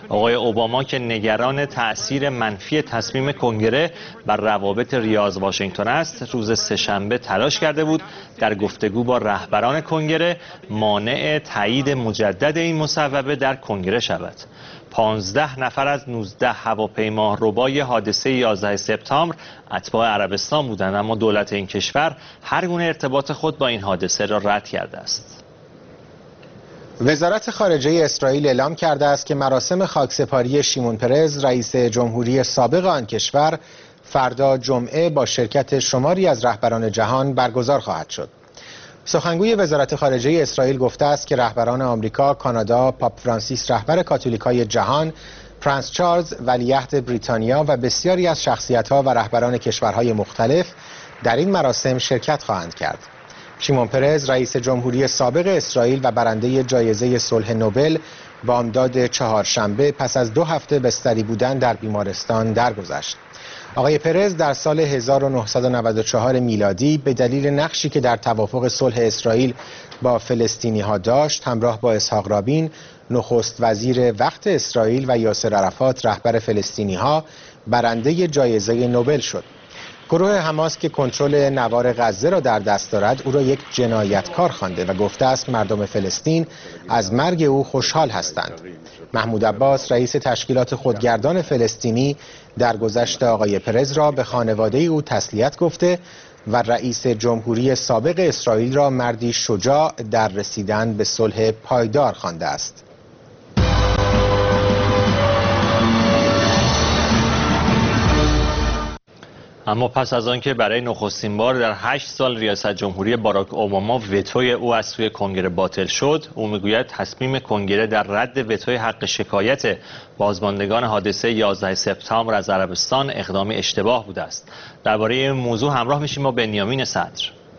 [SPEAKER 1] آقای اوباما که نگران تأثیر منفی تصمیم کنگره بر روابط ریاض واشنگتن است، روز سه‌شنبه تلاش کرده بود در گفتگو با رهبران کنگره مانع تایید مجدد این مصوبه در کنگره شود. 15 نفر از 19 هواپیماربای حادثه 11 سپتامبر اتباع عربستان بودند، اما دولت این کشور هر گونه ارتباط خود با این حادثه را رد کرده است.
[SPEAKER 2] وزارت خارجه اسرائیل اعلام کرده است که مراسم خاکسپاری شیمون پرز رئیس جمهوری سابق آن کشور فردا جمعه با شرکت شماری از رهبران جهان برگزار خواهد شد. سخنگوی وزارت خارجه اسرائیل گفته است که رهبران آمریکا، کانادا، پاپ فرانسیس رهبر کاتولیکای جهان، پرنس چارلز ولیعهد بریتانیا و بسیاری از شخصیت‌ها و رهبران کشورهای مختلف در این مراسم شرکت خواهند کرد. شیمون پرز رئیس جمهوری سابق اسرائیل و برنده جایزه صلح نوبل بامداد چهارشنبه پس از 2 هفته بستری بودن در بیمارستان درگذشت. آقای پرز در سال 1994 میلادی به دلیل نقشی که در توافق صلح اسرائیل با فلسطینی‌ها داشت، همراه با اسحاق رابین نخست وزیر وقت اسرائیل و یاسر عرفات رهبر فلسطینی‌ها برنده جایزه نوبل شد. گروه حماس که کنترل نوار غزه را در دست دارد او را یک جنایتکار خوانده و گفته است مردم فلسطین از مرگ او خوشحال هستند. محمود عباس رئیس تشکیلات خودگردان فلسطینی درگذشت آقای پرز را به خانواده او تسلیت گفته و رئیس جمهوری سابق اسرائیل را مردی شجاع در رسیدن به صلح پایدار خوانده است.
[SPEAKER 1] اما پس از آنکه برای نخستین بار در 8 سال ریاست جمهوری باراک اوباما وتوی او از سوی کنگره باطل شد، او میگوید تصمیم کنگره در رد وتوی حق شکایت بازماندگان حادثه 11 سپتامبر از عربستان اقدامی اشتباه بوده است. درباره این موضوع همراه میشیم با بنیامین صدر.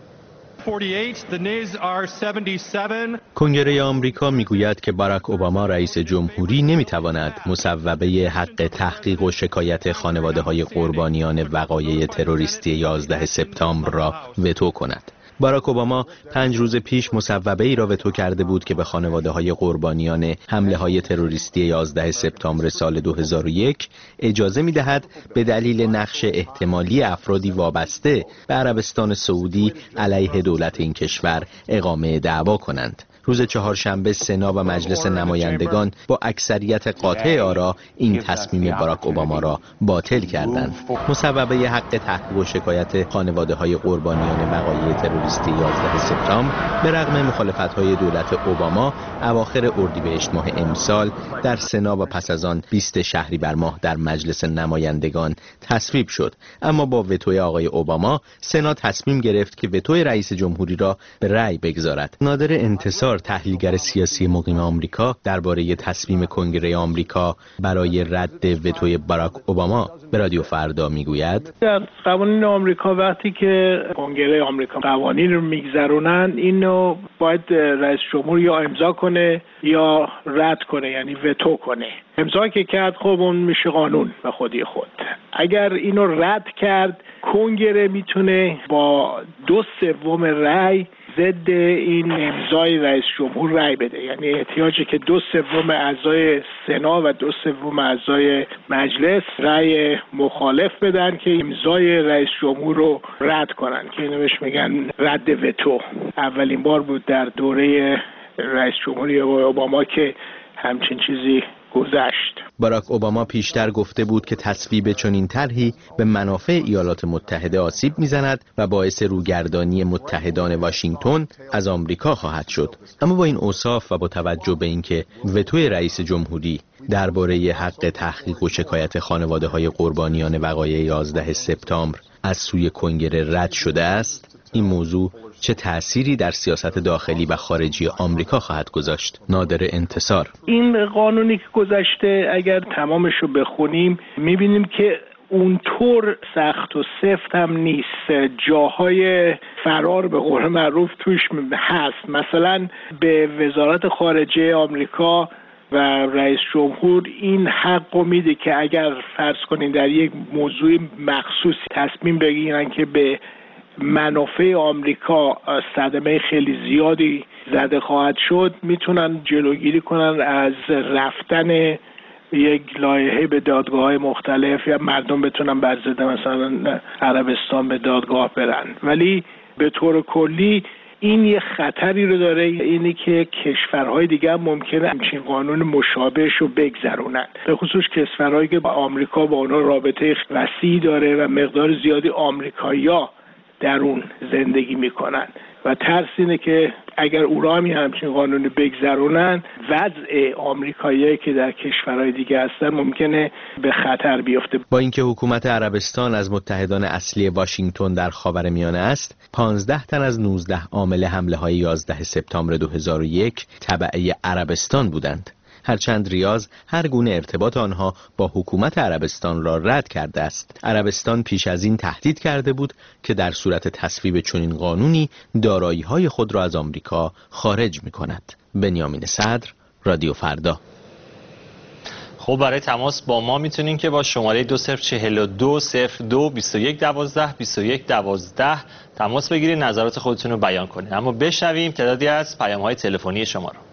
[SPEAKER 3] کنگره آمریکا میگوید که باراک اوباما رئیس جمهوری نمیتواند مصوبه حق تحقیق و شکایت خانواده‌های قربانیان وقایع تروریستی 11 سپتامبر را وتو کند. باراک اوباما 5 روز پیش مصوبه ای را وتو کرده بود که به خانواده‌های قربانیان حمله‌های تروریستی 11 سپتامبر سال 2001 اجازه می‌دهد به دلیل نقش احتمالی افرادی وابسته به عربستان سعودی علیه دولت این کشور اقامه دعوا کنند. روز چهارشنبه سنا و مجلس نمایندگان با اکثریت قاطع آرا این تصمیم باراک اوباما را باطل کردند. مصوبه حق تحقیق و شکایت خانواده‌های قربانیان وقایع تروریستی 11 سپتامبر به رغم مخالفت‌های دولت اوباما اواخر اردیبهشت ماه امسال در سنا و پس از آن 20 شهریور ماه در مجلس نمایندگان تصویب شد. اما با وتوی آقای اوباما سنا تصمیم گرفت که وتوی رئیس جمهوری را به رأی بگذارد. نادر انتصار تحلیلگر سیاسی مقیم آمریکا درباره تصمیم کنگره آمریکا برای رد وتوی باراک اوباما به رادیو فردا میگوید
[SPEAKER 4] در قوانین آمریکا وقتی که کنگره آمریکا قوانین رو میگذرونن اینو باید رئیس جمهور یا امضا کنه یا رد کنه، یعنی وتو کنه. امضا که کرد خب اون میشه قانون به خودی خود. اگر اینو رد کرد کنگره میتونه با 2/3 رأی ضد این امضای رئیس جمهور رأی بده، یعنی احتیاجه که 2/3 اعضای سنا و 2/3 اعضای مجلس رأی مخالف بدن که امضای رئیس جمهور رو رد کنن، که اینو بهش میگن رد وتو. اولین بار بود در دوره رئیس جمهوری اوباما که همچین چیزی گذشت.
[SPEAKER 3] باراک اوباما پیشتر گفته بود که تصویب چنین طرحی به منافع ایالات متحده آسیب میزند و باعث روگردانی متحدان واشنگتن از آمریکا خواهد شد. اما با این اوصاف و با توجه به اینکه وتوی رئیس جمهوری درباره حق تحقیق و شکایت خانواده‌های قربانیان وقایع 11 سپتامبر از سوی کنگره رد شده است، این موضوع چه تأثیری در سیاست داخلی و خارجی آمریکا خواهد گذاشت؟ نادر انتصار:
[SPEAKER 4] این قانونی که گذشته اگر تمامش رو بخونیم میبینیم که اونطور سخت و سفت هم نیست، جاهای فرار به قول معروف توش هست. مثلا به وزارت خارجه آمریکا و رئیس جمهور این حق رو میده که اگر فرض کنین در یک موضوع مخصوص تصمیم بگیرن که به منافع آمریکا صدمه خیلی زیادی زده خواهد شد، میتونن جلوگیری کنن از رفتن یک لایحه به دادگاه‌های مختلف یا مردم بتونن بر ضد مثلا عربستان به دادگاه برن، ولی به طور کلی این یه خطری رو داره، اینی که کشورهای دیگه هم ممکنه همچین قانون مشابهش رو بگذرونن، به خصوص کشورهایی که با آمریکا با اونها رابطه وسیعی داره و مقدار زیادی آمریکایی‌ها در اون زندگی میکنن و ترس اینه که اگر اونا هم همچین قانونی بگذرونن وضع آمریکاییایی که در کشورهای دیگه هستن ممکنه به خطر بیفته.
[SPEAKER 3] با اینکه حکومت عربستان از متحدان اصلی واشنگتن در خاورمیانه است، 15 تن از 19 عامل حمله های 11 سپتامبر 2001 تبعه عربستان بودند. هرچند ریاض هر گونه ارتباط آنها با حکومت عربستان را رد کرده است. عربستان پیش از این تهدید کرده بود که در صورت تصویب چنین قانونی دارایی‌های خود را از آمریکا خارج می‌کند. بنیامین صدر، رادیو فردا.
[SPEAKER 1] خب برای تماس با ما میتونین که با شماره 2042 02 21 12 21 12 تماس بگیرید، نظرات خودتون رو بیان کنید. اما بشنویم تعدادی از پیام‌های تلفنی شما رو.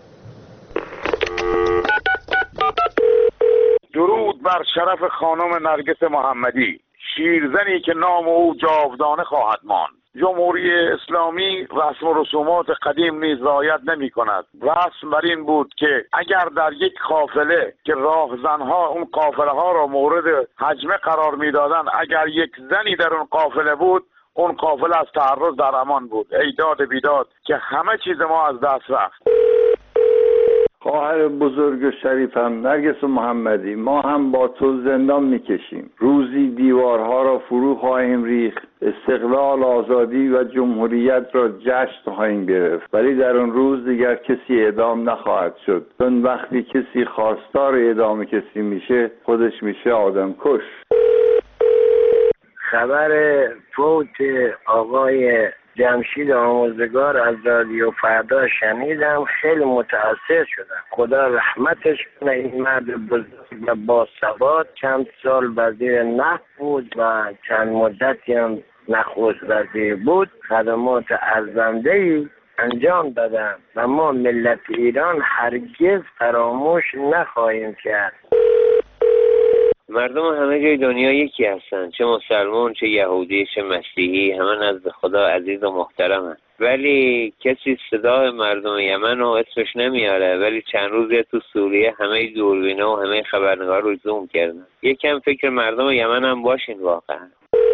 [SPEAKER 5] درود بر شرف خانم نرگس محمدی، شیرزنی که نام او جاودانه خواهد ماند. جمهوری اسلامی رسم و رسومات قدیم نیز رعایت نمی کند. رسم بر این بود که اگر در یک قافله که راهزنها اون قافله ها را مورد هجمه قرار می دادن، اگر یک زنی در اون قافله بود، اون قافله از تعرض در امان بود. ای داد بیداد که همه چیز ما از دست رفت.
[SPEAKER 6] خواهر بزرگ و شریفم نرگس محمدی، ما هم با تو زندان میکشیم. روزی دیوارها را فرو خواهیم ریخت، استقلال، آزادی و جمهوریت را جشن خواهیم گرفت، ولی در اون روز دیگر کسی اعدام نخواهد شد، چون وقتی کسی خواستار اعدام کسی میشه خودش میشه آدم کش.
[SPEAKER 7] خبر فوت آقای جمشید آموزگار از رادیو فردا شنیدم، خیلی متأثر شدم. خدا رحمتش کنه. این مرد بزرگ و باثبات چند سال وزیر نفت بود و چند مدتی هم نخست وزیر بود. خدمات ارزنده‌ای انجام دادم و ما ملت ایران هرگز فراموش نخواهیم کرد.
[SPEAKER 8] مردم همه جای دنیا یکی هستن، چه مسلمان، چه یهودی، چه مسیحی، همه نزد خدا عزیز و محترمن. ولی کسی صدای مردم یمن رو اسمش نمیاره، ولی چند روزی تو سوریه همه دوربینه و همه خبرنگار رو زوم کردن. یکم فکر مردم یمن هم باشین واقعا.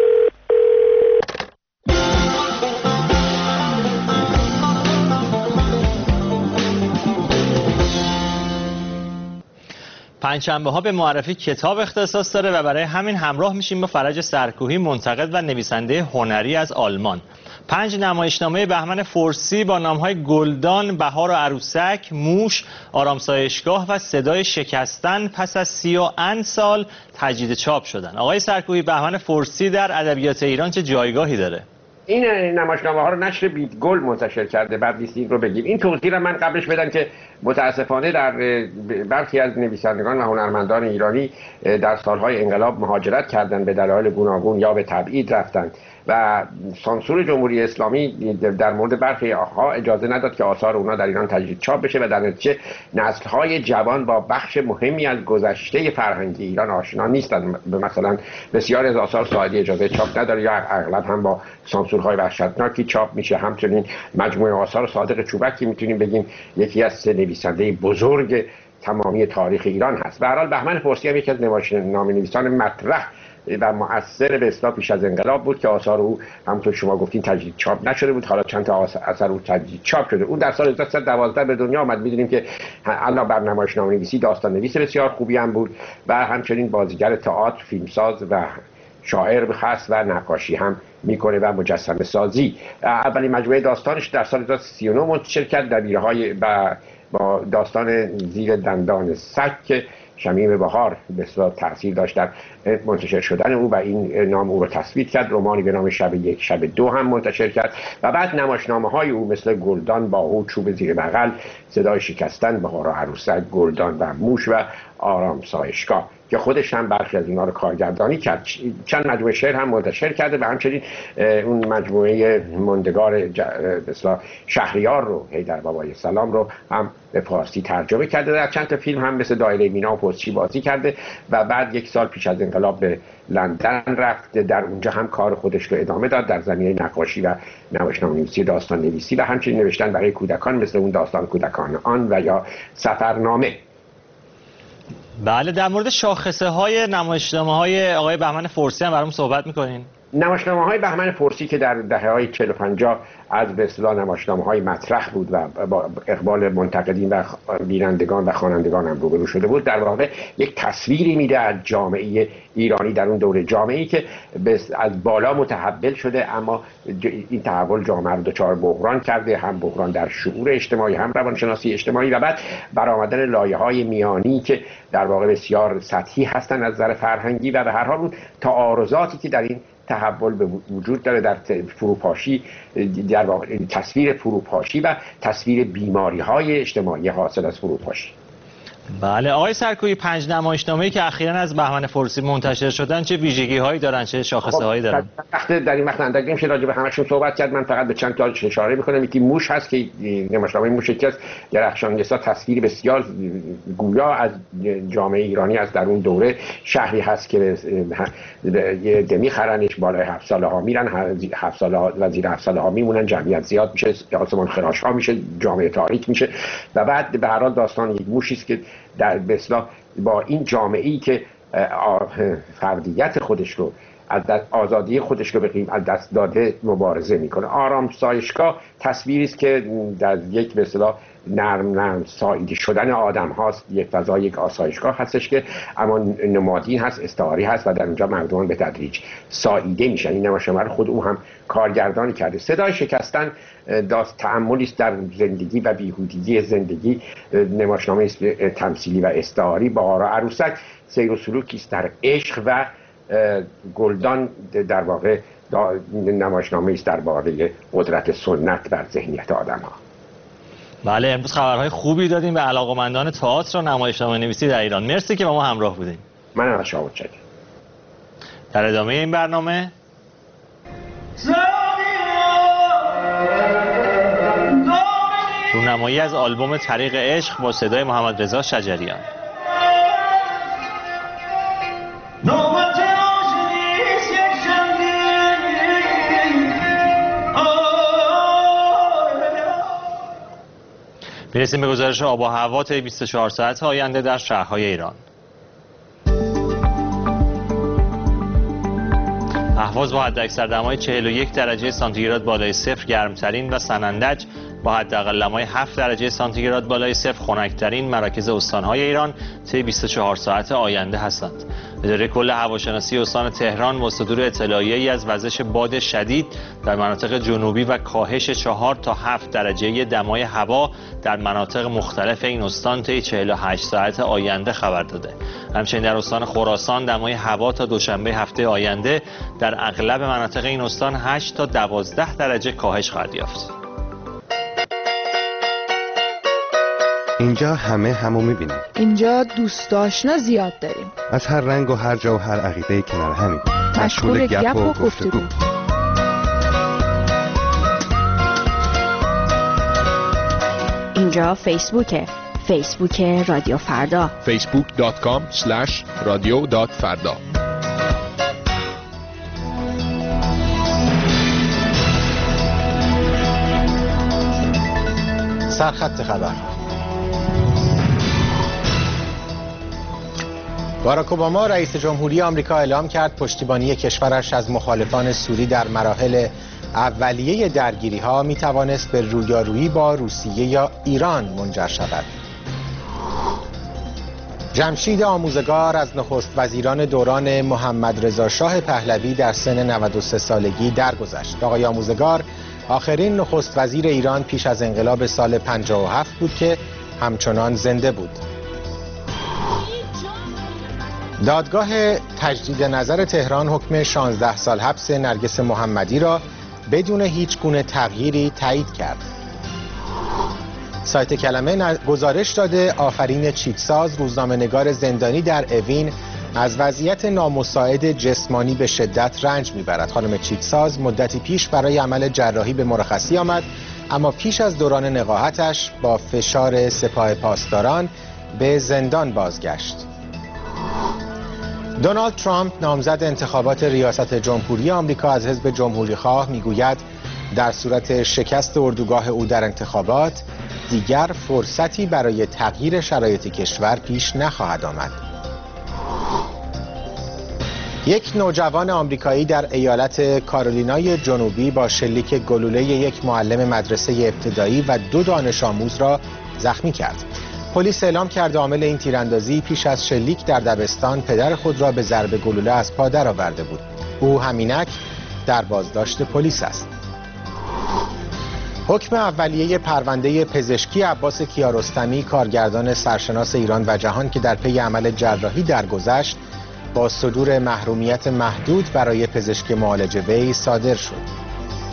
[SPEAKER 1] پنجشنبه ها به معرفی کتاب اختصاص داره و برای همین همراه میشیم با فرج سرکوهی، منتقد و نویسنده هنری از آلمان. 5 نمایشنامه بهمن فارسی با نامهای گلدان، بهار و عروسک، موش، آرامسایشگاه و صدای شکستن پس از 30 سال تجدید چاپ شدن. آقای سرکوهی، بهمن فارسی در ادبیات ایران چه جایگاهی داره؟
[SPEAKER 14] این نمایشنامه ها رو نشر بیتگل منتشر کرده. بعد لیستینگ رو بگیم. این توضیح رو من قبلش بدم که متاسفانه در برخی از نویسندگان و هنرمندان ایرانی در سالهای انقلاب مهاجرت کردند، به دلایل گوناگون یا به تبعید رفتند و سانسور جمهوری اسلامی در مورد برخی ها اجازه نداد که آثار اونا در ایران تجدید چاپ بشه و در نتیجه نسل‌های جوان با بخش مهمی از گذشته فرهنگی ایران آشنا نیستند. مثلا بسیاری از آثار ساعدی اجازه چاپ نداره یا اغلب هم با سانسورهای وحشتناکی چاپ میشه. همچنین مجموعه آثار صادق چوبکی میتونیم بگیم یکی از نویسنده بزرگ تمامی تاریخ ایران هست. به هر حال بهمن فارسی هم یکی از نامه‌نویسان مطرح و مؤثر به اصطلاح پیش از انقلاب بود که آثار او همونطور شما گفتین تجدید چاپ نشده بود. حالا چند تا اثر او تجدید چاپ شده. اون در سال 1912 به دنیا آمد. می‌دونیم که علاوه بر نمایشنامه‌نویسی داستان نویس بسیار خوبی هم بود و همچنین بازیگر تئاتر، فیلمساز و شاعر بخص و نقاشی هم میکنه و مجسمه سازی. اولین مجموعه داستانش در سال 1939 منتشر کرد، دبیرهای با داستان زیر دندان سگ که شمیم بهار به اصطلاح تاثیر داشت در منتشر شدن او و این نام او رو تثبیت کرد. رمانی به نام شب یک شب دو هم منتشر کرد و بعد نمایشنامه‌های او مثل گلدان، باهو، چوب زیر بغل، صدای شکستن، بهار و عروسک، گلدان و موش و آرامسایشگاه که خودش هم برخی از اینا رو کارگردانی کرد. چند مجموعه شعر هم منتشر کرده و همچنین اون مجموعه ماندگار شهریار رو، حیدر بابای سلام رو هم به فارسی ترجمه کرده. در چند تا فیلم هم مثل دایره مینا و پستچی بازی کرده و بعد 1 سال پیش از انقلاب به لندن رفت. در اونجا هم کار خودش رو ادامه داد در زمینه نقاشی و نمایشنامه‌نویسی، داستان نویسی و همچنین نوشتن برای کودکان مثل اون داستان کودکان آن و یا سفرنامه.
[SPEAKER 1] بله، در مورد شاخصه های نمایشنامه های آقای بهمن فرسی هم برامون صحبت میکنین؟
[SPEAKER 14] نمایشنامه های بهمن فرسی که در دهه‌های 40 و 50 از به اصطلاح نمایشنامه های مطرح بود و با اقبال منتقدین و بینندگان و خوانندگان هم روبرو شده بود، در واقع یک تصویری میده از جامعه ایرانی در اون دوره، جامعه‌ای که از بالا متحول شده اما این تحول جامعه رو دچار بحران کرده، هم بحران در شعور اجتماعی، هم روانشناسی اجتماعی و بعد برآمدن لایه‌های میانی که در واقع بسیار سطحی هستند از نظر فرهنگی و به هر حال تعارضاتی که در این تحول به وجود داره در فروپاشی، در واقع تصویر فروپاشی و تصویر بیماری‌های اجتماعی حاصل از فروپاشی.
[SPEAKER 1] بله آقای سرکویی، 5 نمایشنامه‌ای که اخیراً از بهمن فرسی منتشر شدن چه ویژگی‌هایی دارن، چه شاخصه‌هایی دارن؟
[SPEAKER 14] در این وقت اندک نمیشه راجع به همشون صحبت کرد. من فقط به چند تا اشاره می‌کنم. یکی موش هست که نمایشنامه موش یکی از درخشان‌نسا تصویر بسیار گویا از جامعه ایرانی از در اون دوره، شهری هست که یه دمی خرنش بالای 7 ساله‌ها میرن، 7 ساله‌ها و زیر 7 ساله‌ها میمونن، جمعیت زیاد میشه، آسمان خراش‌ها میشه، جامعه تاریک میشه و بعد به هر حال داستان یک موشی است که در به اصطلاح با این جامعه‌ای که فردیت خودش رو از آزادی خودش رو به قیمت از دست داده مبارزه میکنه. آرامسایشگاه تصویری است که در یک به اصطلاح نرم ساییده شدن آدم هاست، یک فضا، یک آسایشگاه هستش که اما نمادین هست، استعاری هست و در اونجا مردمان به تدریج ساییده میشن. این نمایشنامه رو خود او هم کارگردانی کرده. صدای شکستن تأملی است در زندگی و بیهودگی زندگی، نمایشنامه تمثیلی و استعاری. بهار و عروسک سیر و سلوکی است در عشق و گلدان در واقع نمایشنامه است درباره قدرت سنت بر ذهنیت آدم‌ها.
[SPEAKER 1] بله، امروز خبرهای خوبی دادیم به علاقه‌مندان تئاتر و نمایشنامه نویسی در ایران. مرسی که با ما همراه بودین.
[SPEAKER 14] من از شما متشکرم.
[SPEAKER 1] در ادامه این برنامه رونمایی از آلبوم طریق عشق با صدای محمد رضا شجریان. میرسیم به گزارش آب و هوا طی 24 ساعت آینده در شهرهای ایران. اهواز با حداکثر دمای 41 درجه سانتیگراد بالای صفر گرمترین و سنندج با حداقل دمای 7 درجه سانتیگراد بالای صفر خنک‌ترین مراکز استان‌های ایران طی 24 ساعت آینده هستند. اداره کل هواشناسی استان تهران با صدور اطلاعیه‌ای از وزش باد شدید در مناطق جنوبی و کاهش 4 تا 7 درجه دمای هوا در مناطق مختلف این استان طی 48 ساعت آینده خبر داده. همچنین در استان خراسان دمای هوا تا دوشنبه هفته آینده در اغلب مناطق این استان 8 تا 12 درجه کاهش خواهد یافت.
[SPEAKER 10] اینجا همو میبینیم.
[SPEAKER 11] اینجا دوست آشنا زیاد داریم.
[SPEAKER 10] از هر رنگ و هر جا و هر عقیده کنار همیم.
[SPEAKER 11] مشغول گپ و گفتگو. اینجا فیسبوک رادیو فردا.
[SPEAKER 15] facebook.com/radio.farda.
[SPEAKER 2] سرخط خبر. باراک اوباما رئیس جمهوری آمریکا اعلام کرد پشتیبانی کشورش از مخالفان سوری در مراحل اولیه درگیری‌ها می‌توانست به رویارویی با روسیه یا ایران منجر شود. جمشید آموزگار از نخست وزیران دوران محمد رضا شاه پهلوی در سن 93 سالگی درگذشت. آقای آموزگار آخرین نخست وزیر ایران پیش از انقلاب سال 57 بود که همچنان زنده بود. دادگاه تجدید نظر تهران حکم 16 سال حبس نرگس محمدی را بدون هیچ گونه تغییری تایید کرد. سایت کلمه گزارش داده آفرین چیتساز، روزنامه‌نگار زندانی در اوین، از وضعیت نامساعد جسمانی به شدت رنج میبرد. خانم چیتساز مدتی پیش برای عمل جراحی به مرخصی آمد، اما پیش از دوران نقاهتش با فشار سپاه پاسداران به زندان بازگشت. دونالد ترامپ نامزد انتخابات ریاست جمهوری آمریکا از حزب جمهوریخواه میگوید در صورت شکست اردوگاه او در انتخابات دیگر فرصتی برای تغییر شرایط کشور پیش نخواهد آمد. یک نوجوان آمریکایی در ایالت کارولینای جنوبی با شلیک گلوله یک معلم مدرسه ابتدایی و 2 دانش آموز را زخمی کرد. پلیس اعلام کرده عامل این تیراندازی پیش از شلیک در دبستان پدر خود را به ضرب گلوله از پا درآورده بود. او همینک در بازداشت پلیس است. حکم اولیه پرونده پزشکی عباس کیارستمی، کارگردان سرشناس ایران و جهان که در پی عمل جراحی درگذشت، با صدور محرومیت محدود برای پزشک معالجه وی صادر شد.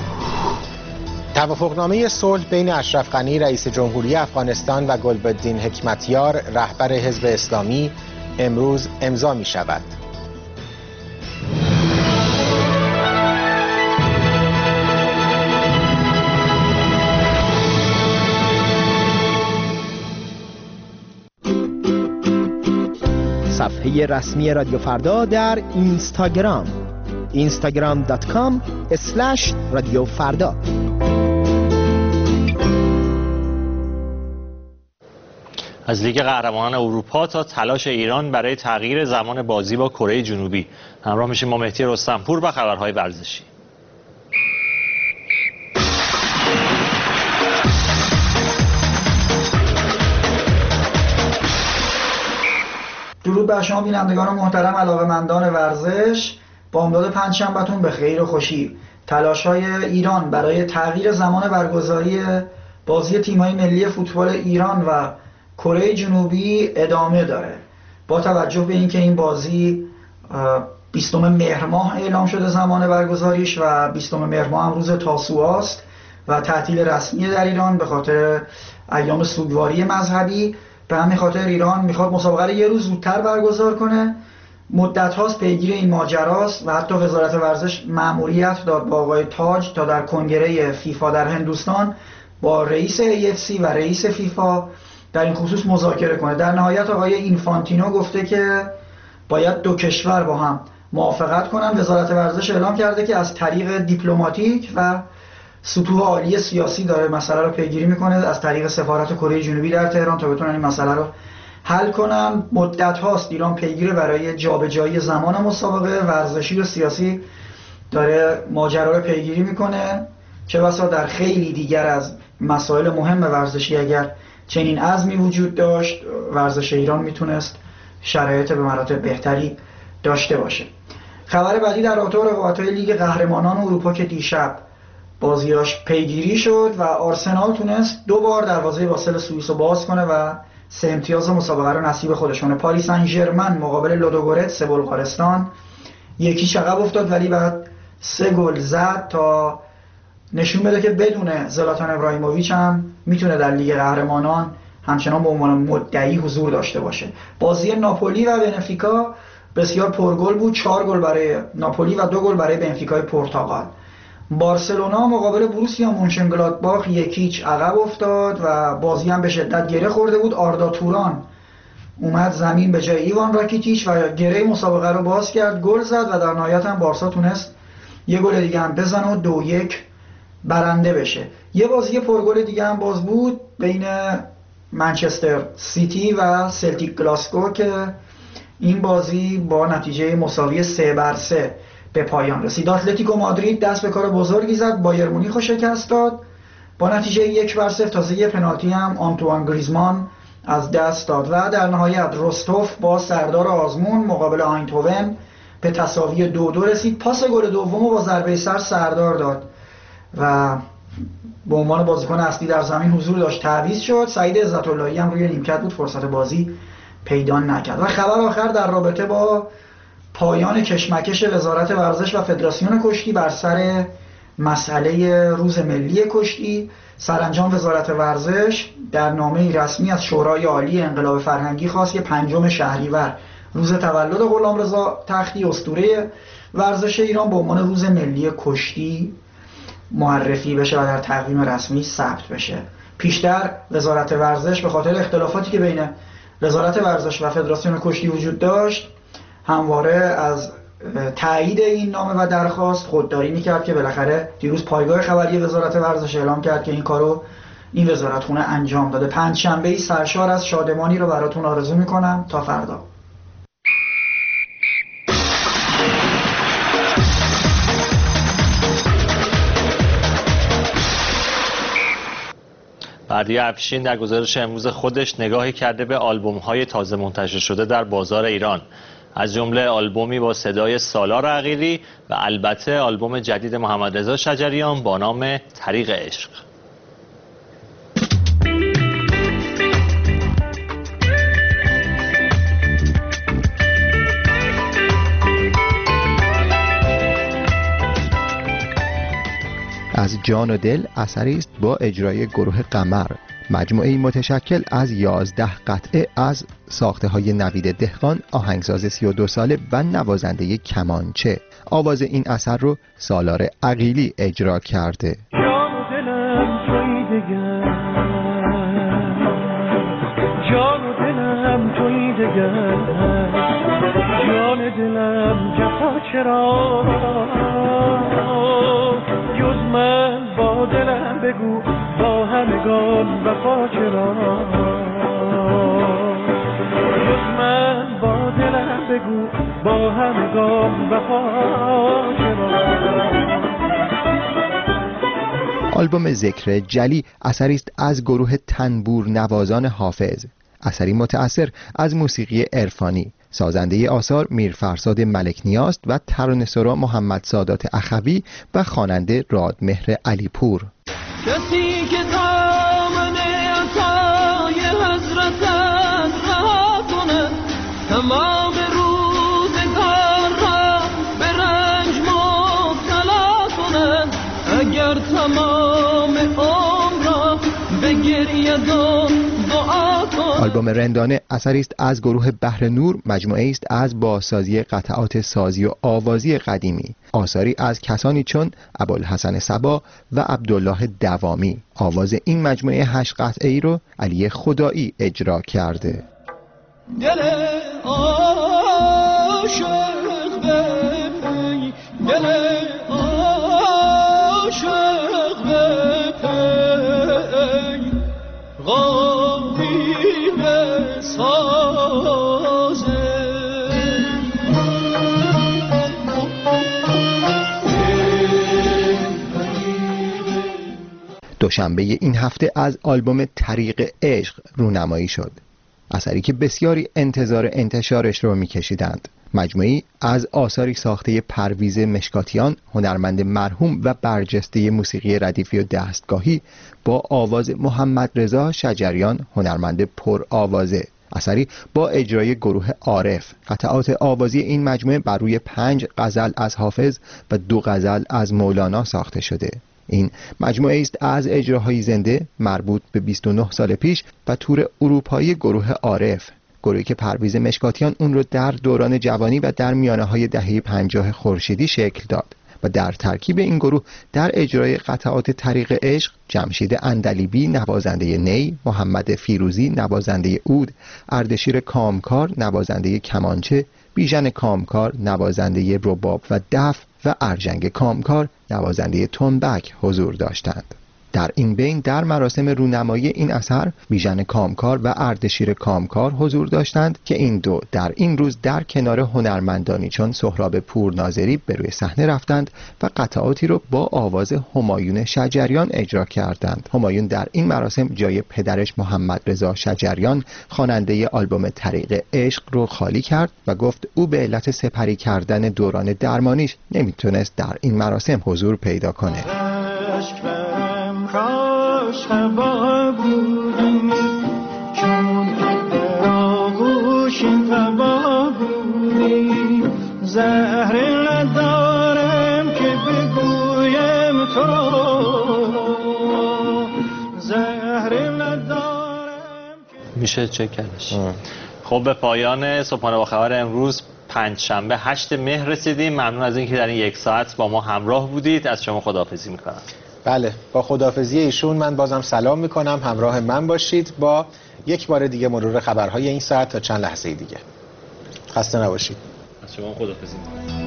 [SPEAKER 2] توافقنامه صلح بین اشرف غنی رئیس جمهوری افغانستان و گلبدین حکمتیار رهبر حزب اسلامی امروز امضا می شود.
[SPEAKER 15] صفحه رسمی رادیو فردا در اینستاگرام instagram.com/رادیو فردا.
[SPEAKER 1] از لیگ قهرمانان اروپا تا تلاش ایران برای تغییر زمان بازی با کره جنوبی، همراه میشیم با مهدی رستمپور و خبرهای ورزشی.
[SPEAKER 16] درود بر شما بینندگان محترم علاقه‌مندان ورزش. بامداد پنجشنبه‌تون به خیر و خوشی. تلاش‌های ایران برای تغییر زمان برگزاری بازی تیم‌های ملی فوتبال ایران و کره جنوبی ادامه داره. با توجه به اینکه این بازی 20 مهر ماه اعلام شده زمان برگزاریش و 20 مهر ماه هم روز تاسوعا است و تعطیل رسمی در ایران به خاطر ایام سوگواری مذهبی، به همین خاطر ایران میخواد مسابقه رو یه روز زودتر برگزار کنه. مدت هاست پیگیر این ماجراست و حتی وزارت ورزش مأموریت داد با آقای تاج تا در کنگره فیفا در هندوستان با رئیس AFC و رئیس فیفا در این خصوص مذاکره کنه. در نهایت آقای اینفانتینو گفته که باید 2 کشور با هم موافقت کنن. وزارت ورزش اعلام کرده که از طریق دیپلماتیک و سطوح عالی سیاسی داره مسئله رو پیگیری میکنه از طریق سفارت کره جنوبی در تهران تا بتونن این مسئله رو حل کنن. مدت هاست ایران پیگیر برای جابجایی زمان مسابقه ورزشی و سیاسی داره ماجرا رو پیگیری میکنه، چه بسا در خیلی دیگر از مسائل مهم ورزشی اگر چنین عزمی وجود داشت ورزش ایران میتونست شرایط به مراتب بهتری داشته باشه. خبر بعدی در رابطه با رقابت‌های لیگ قهرمانان اروپا که دیشب بازیاش پیگیری شد و آرسنال تونست 2 بار دروازه باسل سوئیس رو باز کنه و 3 امتیاز مسابقه رو نصیب خودشونه. پاریس سن ژرمن مقابل لودوگورتس بلغارستان 1-0 عقب افتاد ولی بعد 3 گل زد تا نشون بده که بدون زلاتان ابراهیموویچ هم میتونه در لیگ قهرمانان همچنان به عنوان مدعی حضور داشته باشه. بازی ناپولی و بنفیکا بسیار پرگل بود، 4 گل برای ناپولی و 2 گل برای بنفیکای پرتغال. بارسلونا مقابل بروسیا مونشنگلادباخ 1-0 عقب افتاد و بازی هم به شدت گره خورده بود. آردا توران اومد زمین به جای ایوان راکیتیچ و گره مسابقه رو باز کرد، گل زد و در نهایت هم بارسا تونست 1 گل دیگه هم بزنه و 2-1 برنده بشه. یه بازی پرگل دیگه هم باز بود بین منچستر سیتی و سلتیک گلاسگو که این بازی با نتیجه مساوی 3-3 به پایان رسید. اتلتیکو مادرید دست به کار بزرگی زد، بایر مونیخ رو شکست داد با نتیجه 1-0. تازه یه پنالتی هم آنتوان گریزمان از دست داد و در نهایت رستوف با سردار آزمون مقابل آینتوون به تساوی 2-2 رسید. پاس گل دومو با ضربه سر سردار داد و به عنوان بازیکن اصلی در زمین حضور داشت، تعویض شد. سعید عزت‌اللهی هم روی نیمکت بود، فرصت بازی پیدا نکرد. و خبر آخر در رابطه با پایان کشمکش وزارت ورزش و فدراسیون کشتی بر سر مسئله روز ملی کشتی. سرانجام وزارت ورزش در نامه رسمی از شورای عالی انقلاب فرهنگی خواست که 5 شهریور روز تولد غلامرضا تختی اسطوره ورزش ایران به عنوان روز ملی کشتی معرفی بشه و در تقویم رسمی ثبت بشه. پیشتر وزارت ورزش به خاطر اختلافاتی که بین وزارت ورزش و فدراسیون کشتی وجود داشت همواره از تایید این نامه و درخواست خودداری میکرد که بالاخره دیروز پایگاه خبری وزارت ورزش اعلام کرد که این کارو این وزارتخونه انجام داده. پنجشنبه‌ای سرشار از شادمانی رو براتون آرزو میکنم. تا فردا.
[SPEAKER 1] بردیا افشین در گزارش امروز خودش نگاهی کرده به آلبوم‌های تازه منتشر شده در بازار ایران، از جمله آلبومی با صدای سالار عقیلی و البته آلبوم جدید محمدرضا شجریان با نام طریق عشق.
[SPEAKER 12] از جان و دل اثری است با اجرای گروه قمر، مجموعه‌ای متشکل از 11 قطعه از ساخته‌های نوید دهقان، آهنگساز 32 ساله و نوازنده کمانچه. آواز این اثر رو سالار عقیلی اجرا کرده.
[SPEAKER 13] جان و دلم تویی دگر، جان و دلم تویی دگر، جان دلم جفا چرا، جز من با دلم بگو با همگان وفا چرا، جز من با دلم بگو با همگان وفا چرا.
[SPEAKER 12] آلبوم ذکر جلی اثری است از گروه تنبور نوازان حافظ، اثری متأثر از موسیقی عرفانی. سازنده آثار میرفرزاد ملک نیاست و ترانه‌سرا محمد سادات اخوی و خواننده رادمهر علیپور.
[SPEAKER 13] کسی که دامن عطای حضرتت رها کند، تمام روزگار را به رنج مبتلا کند، اگر تمام عمر را به گریه دعا کند.
[SPEAKER 12] آلبوم رندانه اثری است از گروه بحر نور، مجموعه است از بازسازی قطعات سازی و آوازی قدیمی، آثاری از کسانی چون ابوالحسن صبا و عبدالله دوامی. آواز این مجموعه 8 قطعه‌ای رو علی خدایی اجرا کرده.
[SPEAKER 13] دل عاشق بپی، دل عاشق بپی، غافی بسازه.
[SPEAKER 12] دوشنبه این هفته از آلبوم طریق عشق رونمایی شد، اثری که بسیاری انتظار انتشارش رو می‌کشیدند. مجموعی از آثاری ساخته پرویز مشکاتیان، هنرمند مرحوم و برجسته موسیقی ردیفی و دستگاهی، با آواز محمدرضا شجریان، هنرمند پر آوازه. اثری با اجرای گروه عارف. قطعات آوازی این مجموعه بر روی 5 غزل از حافظ و 2 غزل از مولانا ساخته شده. این مجموعه است از اجراهای زنده مربوط به 29 سال پیش و تور اروپایی گروه عارف، گروهی که پرویز مشکاتیان اون رو در دوران جوانی و در میانه‌های دهه 50 خورشیدی شکل داد و در ترکیب این گروه در اجرای قطعات طریق عشق جمشید اندلیبی نوازنده نی، محمد فیروزی نوازنده عود، اردشیر کامکار نوازنده کمانچه، بیژن کامکار نوازنده رباب و دف و ارجنگ کامکار نوازنده تنبک حضور داشتند. در این بین در مراسم رونمایی این اثر بیژن کامکار و اردشیر کامکار حضور داشتند که این دو در این روز در کنار هنرمندانی چون سهراب پورناظری به روی صحنه رفتند و قطعاتی رو با آواز همایون شجریان اجرا کردند. همایون در این مراسم جای پدرش محمدرضا شجریان خواننده آلبوم طریق عشق رو خالی کرد و گفت او به علت سپری کردن دوران درمانیش نمیتونست در این مراسم حضور پیدا کنه.
[SPEAKER 13] کاش هوا بودی چون آغوشین هوا بودی، زهر ندارم که بگویم زهر ندارم.
[SPEAKER 1] میشه چک کردش. خب به پایان صبحانه با خبر امروز پنجشنبه 8 مهر رسیدیم. ممنون از اینکه در این یک ساعت با ما همراه بودید. از شما خداحافظی میکنم.
[SPEAKER 2] بله، با خداحافظی ایشون من بازم سلام میکنم. همراه من باشید با یک بار دیگه مرور خبرهای این ساعت تا چند لحظه دیگه. خسته نباشید.
[SPEAKER 1] از شما خداحافظی میکنم.